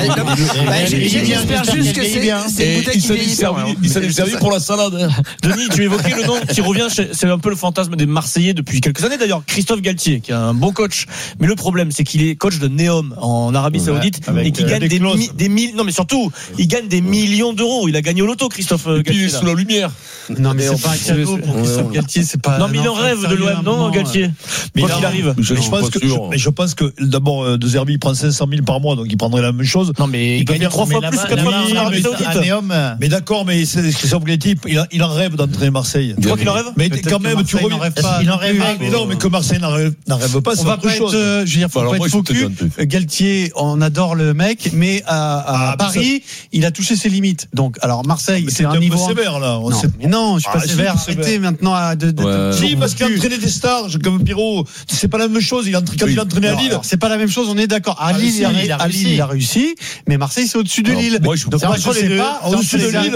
J'espère juste que c'est une bouteille qui vieillit pas. Il s'est servi pour la salade. Denis, tu évoquais le nom qui revient, c'est un peu le fantasme des Marseillais depuis quelques années d'ailleurs. Christophe Galtier, qui est un bon coach. Mais le problème, c'est qu'il est coach de Neom en Arabie Saoudite. Et qui gagne des millions. Non, mais surtout, il gagne des millions d'euros. Il a gagné au loto, Christophe Galtier. Il est sous la lumière. Non, mais c'est pas un cadeau pour Christophe Galtier. C'est pas. Non, mais il en rêve de l'OM, non, Galtier. Quoi qu'il arrive. Je pense que d'abord, De Zerbi, il prend 500 000 par mois, donc il prendrait la même chose. Non, mais il gagne 3 fois plus que 80 000 en Arabie Saoudite. Mais d'accord, mais Christophe Galtier, il en rêve d'entraîner Marseille. Tu crois qu'il en rêve? Mais quand même, tu reviens. Il en rêve. Mais non, mais que Marseille n'en rêve pas, c'est autre chose. Je veux dire, faut pas être focus. Galtier, on adore le mec, mais à Paris, il a touché ses limites. Donc, alors Marseille, c'est un niveau sévère là. Non, je suis pas sévère. Arrêtez maintenant si, parce qu'il a entraîné des stars comme Pirot, c'est pas la même chose. Quand il a entraîné à Lille, c'est pas la même chose. On est d'accord. À Lille, il a réussi, mais Marseille, c'est au-dessus de Lille. Moi, je sais pas. Au-dessus de Lille,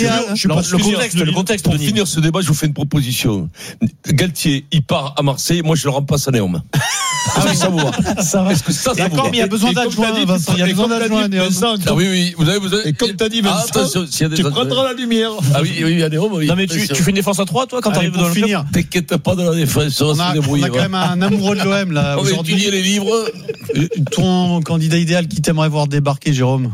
le contexte. Pour finir ce débat, je vous fais une proposition. Galtier, il part à Marseille. Moi, je le remplace à Néom. Ça vous va? Est-ce que ça vous va? D'accord, mais il y a besoin d'adjoints. Il y a besoin d'adjoints. Ah oui, vous avez besoin. Et comme t'as dit, Vincent, tu prendras la lumière. Ah oui, il y a des hommes. Non, mais tu fais une défense à 3, toi, quand t'arrives dans le finir. T'inquiète pas de la défense, on va se débrouiller. On a quand même un amoureux de l'OM, là. On va étudier les livres. Ton candidat idéal qui t'aimerait voir débarquer, Jérôme?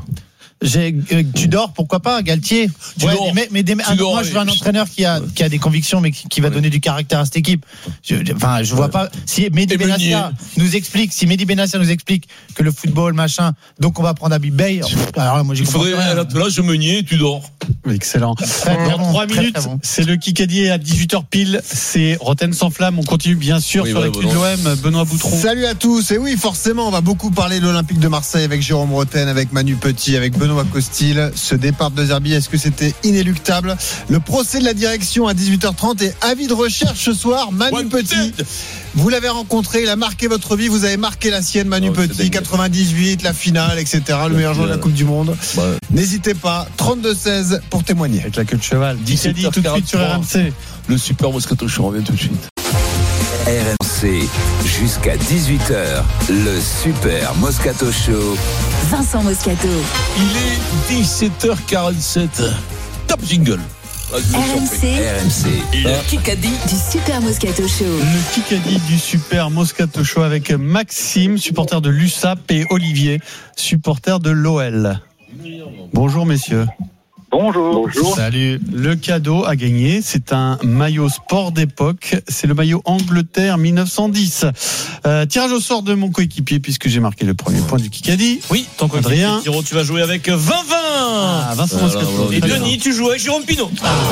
Tudor, pourquoi pas, Galtier. Moi, je veux un entraîneur qui a des convictions, mais qui va donner du caractère à cette équipe. Je vois pas. Si Mehdi Benatia nous explique que le football, machin, donc on va prendre Habib Bey. Alors moi, il faudrait là, je Meunier, Tudor. Excellent. Dans 3 minutes, c'est le Kikadi à 18h pile. C'est Rotten sans flamme. On continue bien sûr sur l'actu de l'OM. Benoît Boutron. Salut à tous. Et oui, forcément, on va beaucoup parler de l'Olympique de Marseille avec Jérôme Rotten, avec Manu Petit, avec Benoît Costil. Ce départ de Zerbi, est-ce que c'était inéluctable? Le procès de la direction à 18h30 et avis de recherche ce soir. Manu Petit, vous l'avez rencontré, il a marqué votre vie, vous avez marqué la sienne, Manu Petit. 98, la finale, etc. Le meilleur joueur de la Coupe du Monde. N'hésitez pas, 32-16 pour témoigner. Avec la queue de cheval. 17h tout de suite sur RMC. Le super Moscato Show revient tout de suite. RMC, jusqu'à 18h, le super Moscato Show. Vincent Moscato. Il est 17h47. Top jingle. RMC. Le Kikadi du Super Moscato Show. Le Kikadi du Super Moscato Show avec Maxime, supporter de l'USAP, et Olivier, supporter de l'OL. Bonjour messieurs. Bonjour. Salut. Le cadeau à gagner, c'est un maillot sport d'époque. C'est le maillot Angleterre 1910. Tirage au sort de mon coéquipier, puisque j'ai marqué le premier point du Kikadi. Oui, ton coéquipier, Pierrot, tu vas jouer avec 20-20. Vincent Moscato. Et Denis, tu joues avec Jérôme Pinot.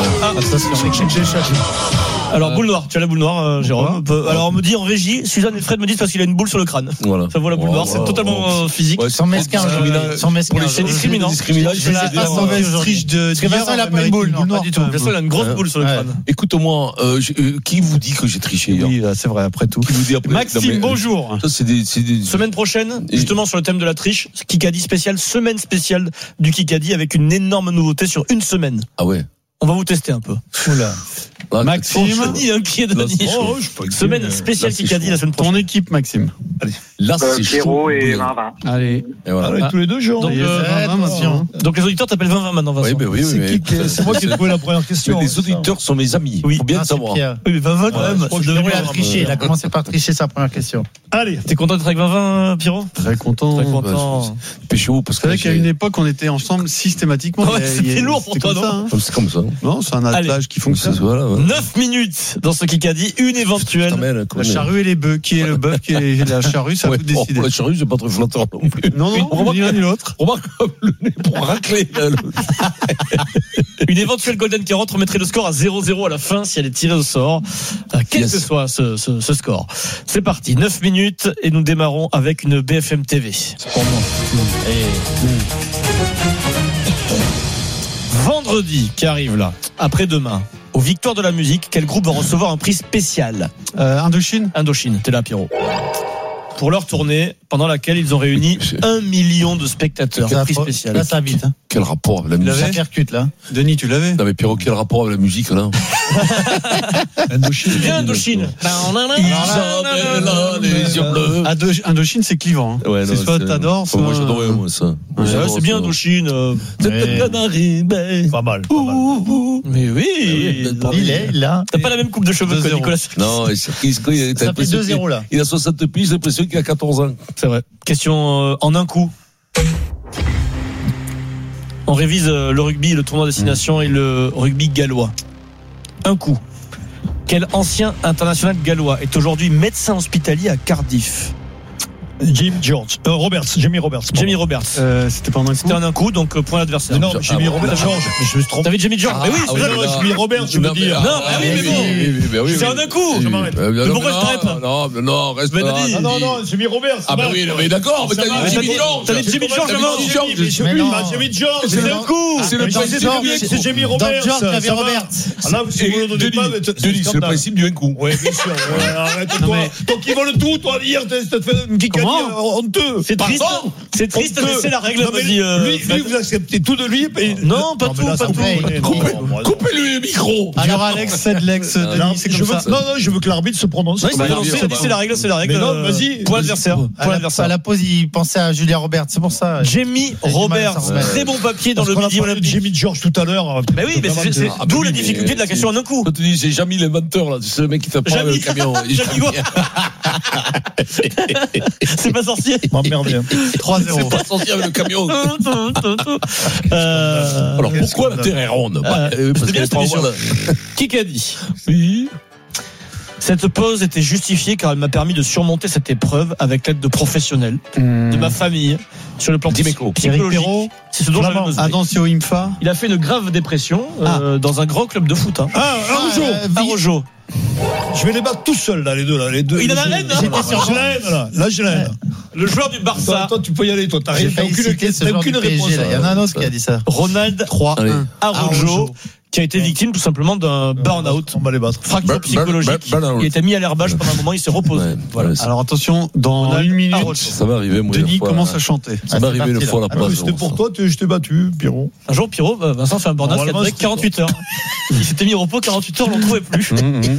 Alors, boule noire. Tu as la boule noire, Jérôme. Alors, on me dit en régie, Suzanne et Fred me disent parce qu'il a une boule sur le crâne. Voilà. Ça vaut la boule noire. C'est totalement physique. Sans mesquin. C'est discriminant. C'est la mauvaise triche de. Parce que Vincent, il a pas une boule. Non, pas du tout. Vincent, il a une grosse boule sur le crâne. Écoute-moi, qui vous dit que j'ai triché hier? Oui, c'est vrai, après tout. Qui vous dit après? Maxime, bonjour. Ça, c'est des... Semaine prochaine, justement sur le thème de la triche, Kikadi spécial, semaine spéciale du Kikadi avec une énorme nouveauté sur une semaine. Ah ouais. On va vous tester un peu. Oula. Maxime, inquiet Denis. Semaine spéciale Kikadi la semaine prochaine. Ton équipe, Maxime. Allez. Là, c'est Pierrot et 20-20. Allez. Et voilà. Tous les deux jours. Donc les auditeurs t'appellent 20-20 maintenant, Vincent. Oui, c'est moi qui ai trouvé la première question. Les auditeurs sont mes amis. Il faut bien le savoir. Oui, mais 20-20 quand même. Il a triché. Il a commencé par tricher sa première question. Allez. T'es content d'être avec 20-20, Pierrot? Très content. Pécho, parce que. C'est vrai qu'à une époque, on était ensemble systématiquement. Ouais, c'était lourd pour toi, non? C'est comme ça. Non, c'est un attelage qui fonctionne. Voilà. 9 minutes dans ce Kikadi, une éventuelle. La charrue et les bœufs. Qui est le bœuf, qui est la charrue, ça vous décider. La charrue, c'est pas très flatteur non plus. Non, ni l'un ni l'autre. Remarque comme le nez pour racler. Une éventuelle Golden Carotte remettrait le score à 0-0 à la fin si elle est tirée au sort, quel que soit ce score. C'est parti, 9 minutes et nous démarrons avec une BFM TV. C'est pour moi. Vendredi qui arrive là, après-demain, aux Victoires de la musique, quel groupe va recevoir un prix spécial? Indochine, t'es là Pierrot. Pour leur tournée, pendant laquelle ils ont réuni 1 million de spectateurs. Prix spécial. Là, ça va vite. Hein. Quel rapport avec la musique? Ça percute, là. Denis, tu l'avais? Non, mais Pierrot, quel rapport avec la musique, là? Indochine. Bien Indochine. Indochine, c'est clivant. Hein. Ouais, c'est soit t'adores, soit. Moi, j'adorais, moi, ça. C'est bien Indochine. Pas mal. Mais oui. Il est là. T'as pas la même coupe de cheveux que Nicolas. Non, ça fait 2-0 là. Il a 60 piges, j'ai l'impression qu'il a 14 ans. C'est vrai. Question en un coup. On révise le rugby, le tournoi destination et le rugby gallois. Un coup. Quel ancien international gallois est aujourd'hui médecin hospitalier à Cardiff? Jamie Roberts. C'était pas en un coup. C'était en un coup, donc point à l'adversaire. Non, Jamie Roberts. Je me suis trompé. T'avais Jamie George. Mais oui, c'est ça. Jamie Roberts, je veux dire. Non, mais bon. C'est en un coup. Je m'arrête. Mais pourquoi je t'arrête? Non, reste là. Non, Jamie Roberts. Ah, bah oui, mais d'accord, mais t'as dit Jamie George. T'as dit Jamie George avant. Jamie George. C'est un coup. C'est Jamie Roberts. Denis, c'est le principe du un coup. Oui, bien sûr. Arrête-toi. Toi qui vole tout, toi, hier, t'as fait une Kikadi honteux. C'est triste. C'est triste, mais c'est la règle. Lui, vous acceptez tout de lui. Non, pas tout. Coupez-lui le micro. Alors, Alex, Sedlex, Denis, c'est comme ça. Non, je veux que l'arbitre se prononce. C'est la règle. Mais non, vas-y. Pour l'adversaire. À la pause, il pensait à Julia Roberts, c'est pour ça. Jamie Roberts, très bon papier dans le midi olympique. Jamie George tout à l'heure. Mais oui, mais c'est d'où la difficulté de la question en un coup. Quand tu dis, c'est Jamie l'inventeur, là, c'est le mec qui t'apprend avec le camion. C'est pas sorcier. M'emmerder. 3-0. C'est pas sorcier avec le camion. Alors pourquoi la terre est ronde? Parce qu'elle est pas ronde. Qui qu'a dit? Oui. Cette pause était justifiée car elle m'a permis de surmonter cette épreuve avec l'aide de professionnels, de ma famille, sur le plan psychologique. C'est ce dont j'avais besoin. Adancio Imfa. Il a fait une grave dépression dans un grand club de foot. À Rojo. Je vais les battre tout seul là, les deux. Il en a la haine. Là, j'ai la haine. Le joueur du Barça. Toi, tu peux y aller. Toi, t'as aucune réponse. Il y en a un autre qui a dit ça. Ronald 3-1 à Rojo, qui a été victime tout simplement d'un burn-out. On va les battre. Fracture psychologique. Il a été mis à l'herbage pendant un moment, il s'est reposé. Voilà. Alors attention, dans une minute, ça va arriver. Denis commence à chanter. Ça va arriver une fois la place. C'était pour toi, je t'ai battu, Pierrot. Un jour, Pierrot, Vincent fait un burn-out qui a duré 48 heures. Il s'était mis au repos 48 heures, on l'en trouvait plus.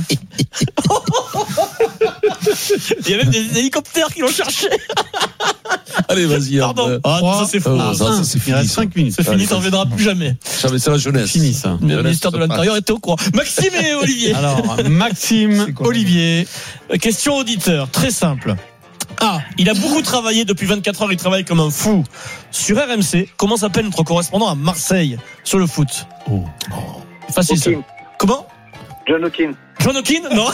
Il y a même des hélicoptères qui l'ont cherché. Allez, vas-y. Pardon. Ça c'est faux. Il reste 5 minutes. C'est fini, t'en reviendras plus jamais. C'est la jeunesse. C'est fini ça. Le ministère de l'Intérieur était au courant. Maxime et Olivier. Alors, Maxime, Olivier. Question auditeur, très simple. Il a beaucoup travaillé depuis 24 heures, il travaille comme un fou sur RMC. Comment s'appelle notre correspondant à Marseille sur le foot? Facile ça. Comment? John Hawkins. John Hawkins? Non.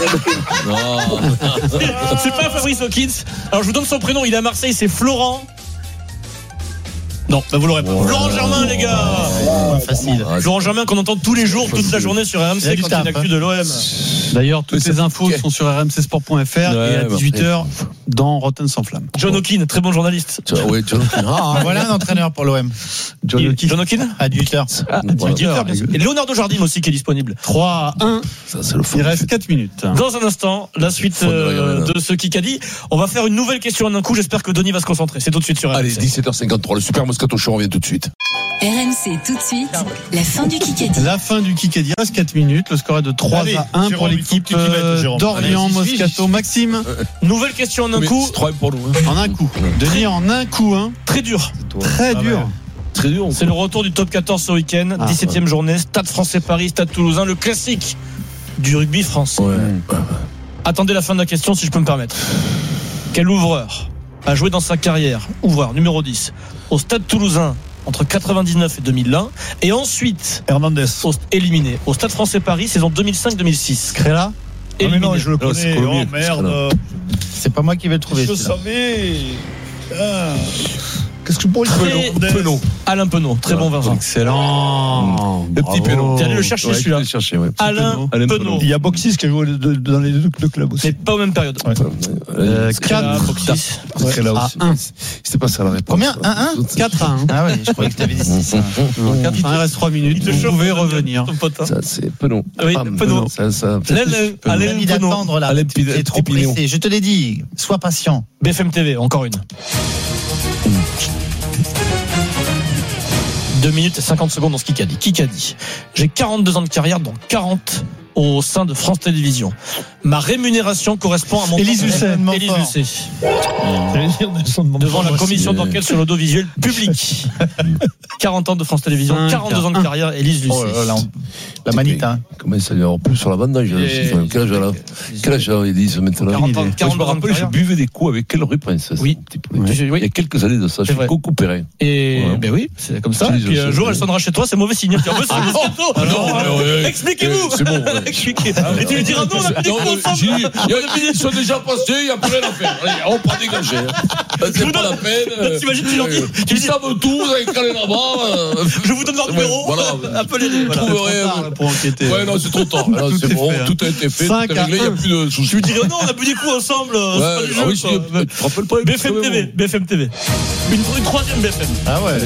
C'est pas Fabrice Hawkins. Alors je vous donne son prénom, il est à Marseille, c'est Florent. Non, vous l'aurez pas. Florent Germain, les gars. Facile. Florent Germain qu'on entend tous les jours, toute la journée sur RMC quand il y a l'actu de l'OM. D'ailleurs, toutes les infos sont sur rmcsport.fr et à 18h dans Rotten sans flamme. John Hawkins, très bon journaliste. Oui, John Hawkins. Voilà un entraîneur pour l'OM. John Hawkins à 18h. Et Leonardo Jardim aussi qui est disponible. 3-1. Il reste 4 minutes. Dans un instant, la suite de ce Kikadi. On va faire une nouvelle question en un coup. J'espère que Denis va se concentrer. C'est tout de suite sur RMC. Allez, 17h53, le Super Moscato Show revient tout de suite. RMC tout de suite, la fin du Kikadi. La fin du Kikadi. Il reste 4 minutes. Le score est de 3-1 pour l'équipe d'Orient Moscato. Maxime. Nouvelle question en un coup. 3 pour nous. En un coup. Denis, en un coup. Très dur. Très dur. Très dur. C'est le retour du top 14 ce week-end. 17e journée. Stade Français Paris, Stade Toulousain. Le classique du rugby français. Attendez la fin de la question si je peux me permettre. Quel ouvreur a joué dans sa carrière, ouvreur numéro 10, au Stade Toulousain entre 99 et 2001. Et ensuite, Hernandez éliminé au Stade Français Paris, saison 2005-2006. Créla. Mais non, je le connais. Oh merde. C'est pas moi qui vais le trouver. Je savais. Qu'est-ce que pour Penaud. Alain Penaud, très bon Vincent. Excellent. Le petit Penaud. Tu allé le chercher celui-là. Alain Penaud. Il y a Boxis qui a joué dans les deux clubs aussi. Mais pas aux mêmes périodes. Cannes, Boxis. À 1. C'était pas ça la réponse. Combien 1-1 4 à 1. Ah ouais, je croyais que tu avais dit 6. 4 à 1, il reste 3 minutes. Vous pouvez revenir. Ça, c'est Penaud. Oui, Penaud. Alain d'attendre là. C'est trop pressé. Je te l'ai dit. Sois patient. BFM TV, encore une. 2 minutes et 50 secondes dans ce Kikadi. Kikadi. J'ai 42 ans de carrière, dont 40 au sein de France Télévisions. Ma rémunération correspond à mon Élise Lucet. Devant la commission d'enquête sur l'audiovisuel public. 40 ans de France Télévisions, 42 ans de carrière, Élise Lucet. La manita. Comment ça lui a plus sur la bandage? Quel âge a Élise maintenant? 40 ans de rappelle, je buvais des coups avec quelle reprince? Oui. Il y a quelques années de ça, je suis coupéré. Et ben oui, c'est comme ça. Puis un jour, elle sonnera chez toi, c'est mauvais signe. Expliquez-vous. C'est bon. Et tu lui diras non, on a plus des coups ensemble. Ils sont déjà passés, il n'y a plus rien à faire. On va pas dégager. C'est pas la peine. T'imagines, tu leur dis. Ils savent tout, vous avez calé là-bas. Je vous donne leur numéro. Appelez-les. Vous trouverez. Pour enquêter. Ouais, non, c'est trop tard. C'est bon, tout a été fait. Il n'y a plus de soucis. Tu lui dirais non, on a plus des coups ensemble. C'est pas du jeu. Tu te rappelles pas? BFM TV. Une troisième BFM. Ah ouais.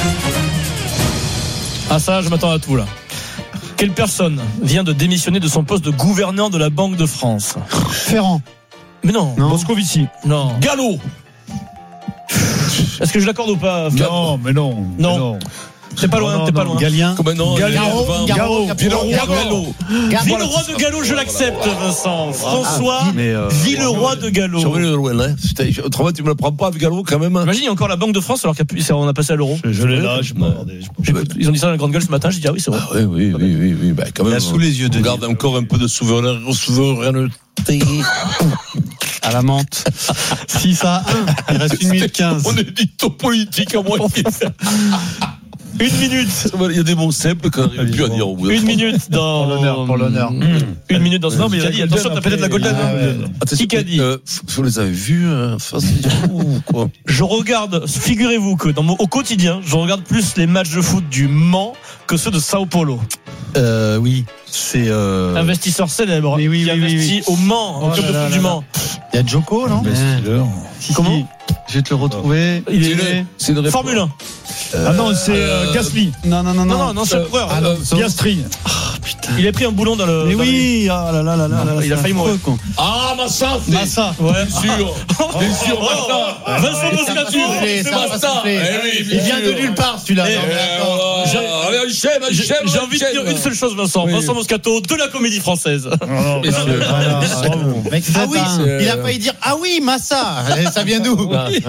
Ah ça, je m'attends à tout là. Quelle personne vient de démissionner de son poste de gouverneur de la Banque de France? Ferrand. Mais non. Moscovici. Non. Gallo. Est-ce que je l'accorde ou pas? Non, mais non. Non. T'es pas loin, t'es pas loin. Galien. Comment non? Garo. Villeroy de Gallo, je l'accepte, Vincent. François Villeroy de Gallo. Autrement, tu me le prends pas avec Gallo quand même. Imagine, il y a encore la Banque de France alors qu'on a passé à l'euro. Je l'ai là, je peux. Ils ont dit ça dans la grande gueule ce matin, j'ai dit ah oui, c'est vrai. Oui. Bah, quand même. Là, sous les yeux de. On garde encore un peu de souveraineté. À la menthe. 6 à 1. Il reste 1 minute 15. On est dicto politique à moitié. 1 minute. Il y a des mots simples qu'on n'arrive plus à dire au bout. 1 minute dans. Pour l'honneur. 1 minute dans ce. Non, mais il a dit attention, t'as peut-être la Golden. Qui qu'a dit? Vous les avez vus quoi? Je regarde, figurez-vous que au quotidien, je regarde plus les matchs de foot du Mans que ceux de Sao Paulo. Oui. C'est investisseur célèbre qui investit au Mans, au club de foot du Mans. Il y a Djoko, non? Comment? Je vais te le retrouver. C'est une Formule 1. Ah non, c'est Gasly. Non, c'est le coureur. Piastri. Putain. Il a pris un boulon dans le. Mais oui, ah là là. Il a failli mourir. Ah, Massa. Ouais. Bien sûr, Massa. Vincent Moscato. C'est Massa. Il vient de nulle part, celui-là. Allez, enchaîne. J'ai envie de dire une seule chose, Vincent. Vincent Moscato de la Comédie Française. Ah oui, il a failli dire ah oui, Massa. Ça vient d'où?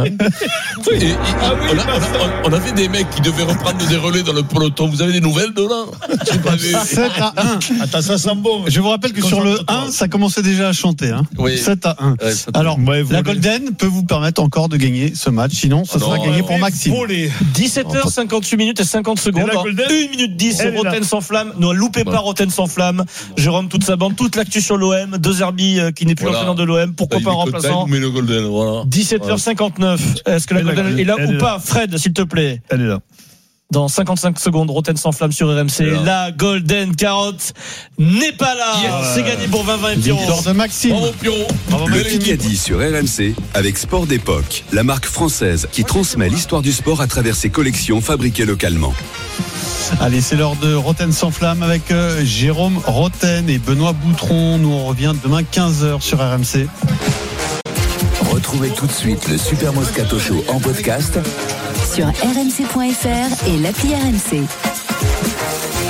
On avait des mecs qui devaient reprendre des relais dans le peloton. Vous avez des nouvelles de là? 7 à 1. Attends, ça sent bon. Je vous rappelle que sur le 1, ça commençait déjà à chanter. Hein. Oui. 7 à 1. Ouais, alors, la Golden peut vous permettre encore de gagner ce match. Sinon, ce sera gagné pour Maxime. 17h58 minutes et 50 secondes. 1 minute 10. Roten sans flamme. Ne loupez pas Roten sans flamme. Jérôme, toute sa bande, toute l'actu sur l'OM. De Zerbi qui n'est plus l'entraîneur de l'OM. Pourquoi pas un remplaçant? 17h59. Est-ce que la Golden est là ou pas? Fred, s'il te plaît. Elle est là. Dans 55 secondes, Roten sans flamme sur RMC. La Golden Carotte n'est pas là. C'est gagné pour 20 et Pierrot. Victoire de Maxime. Bravo Pierrot. Le Kikadi sur RMC avec Sport d'époque, la marque française qui transmet l'histoire du sport à travers ses collections fabriquées localement. Allez, c'est l'heure de Roten sans flamme avec Jérôme Roten et Benoît Boutron. Nous, on revient demain 15h sur RMC. Retrouvez tout de suite le Super Moscato Show en podcast sur rmc.fr et l'appli RMC.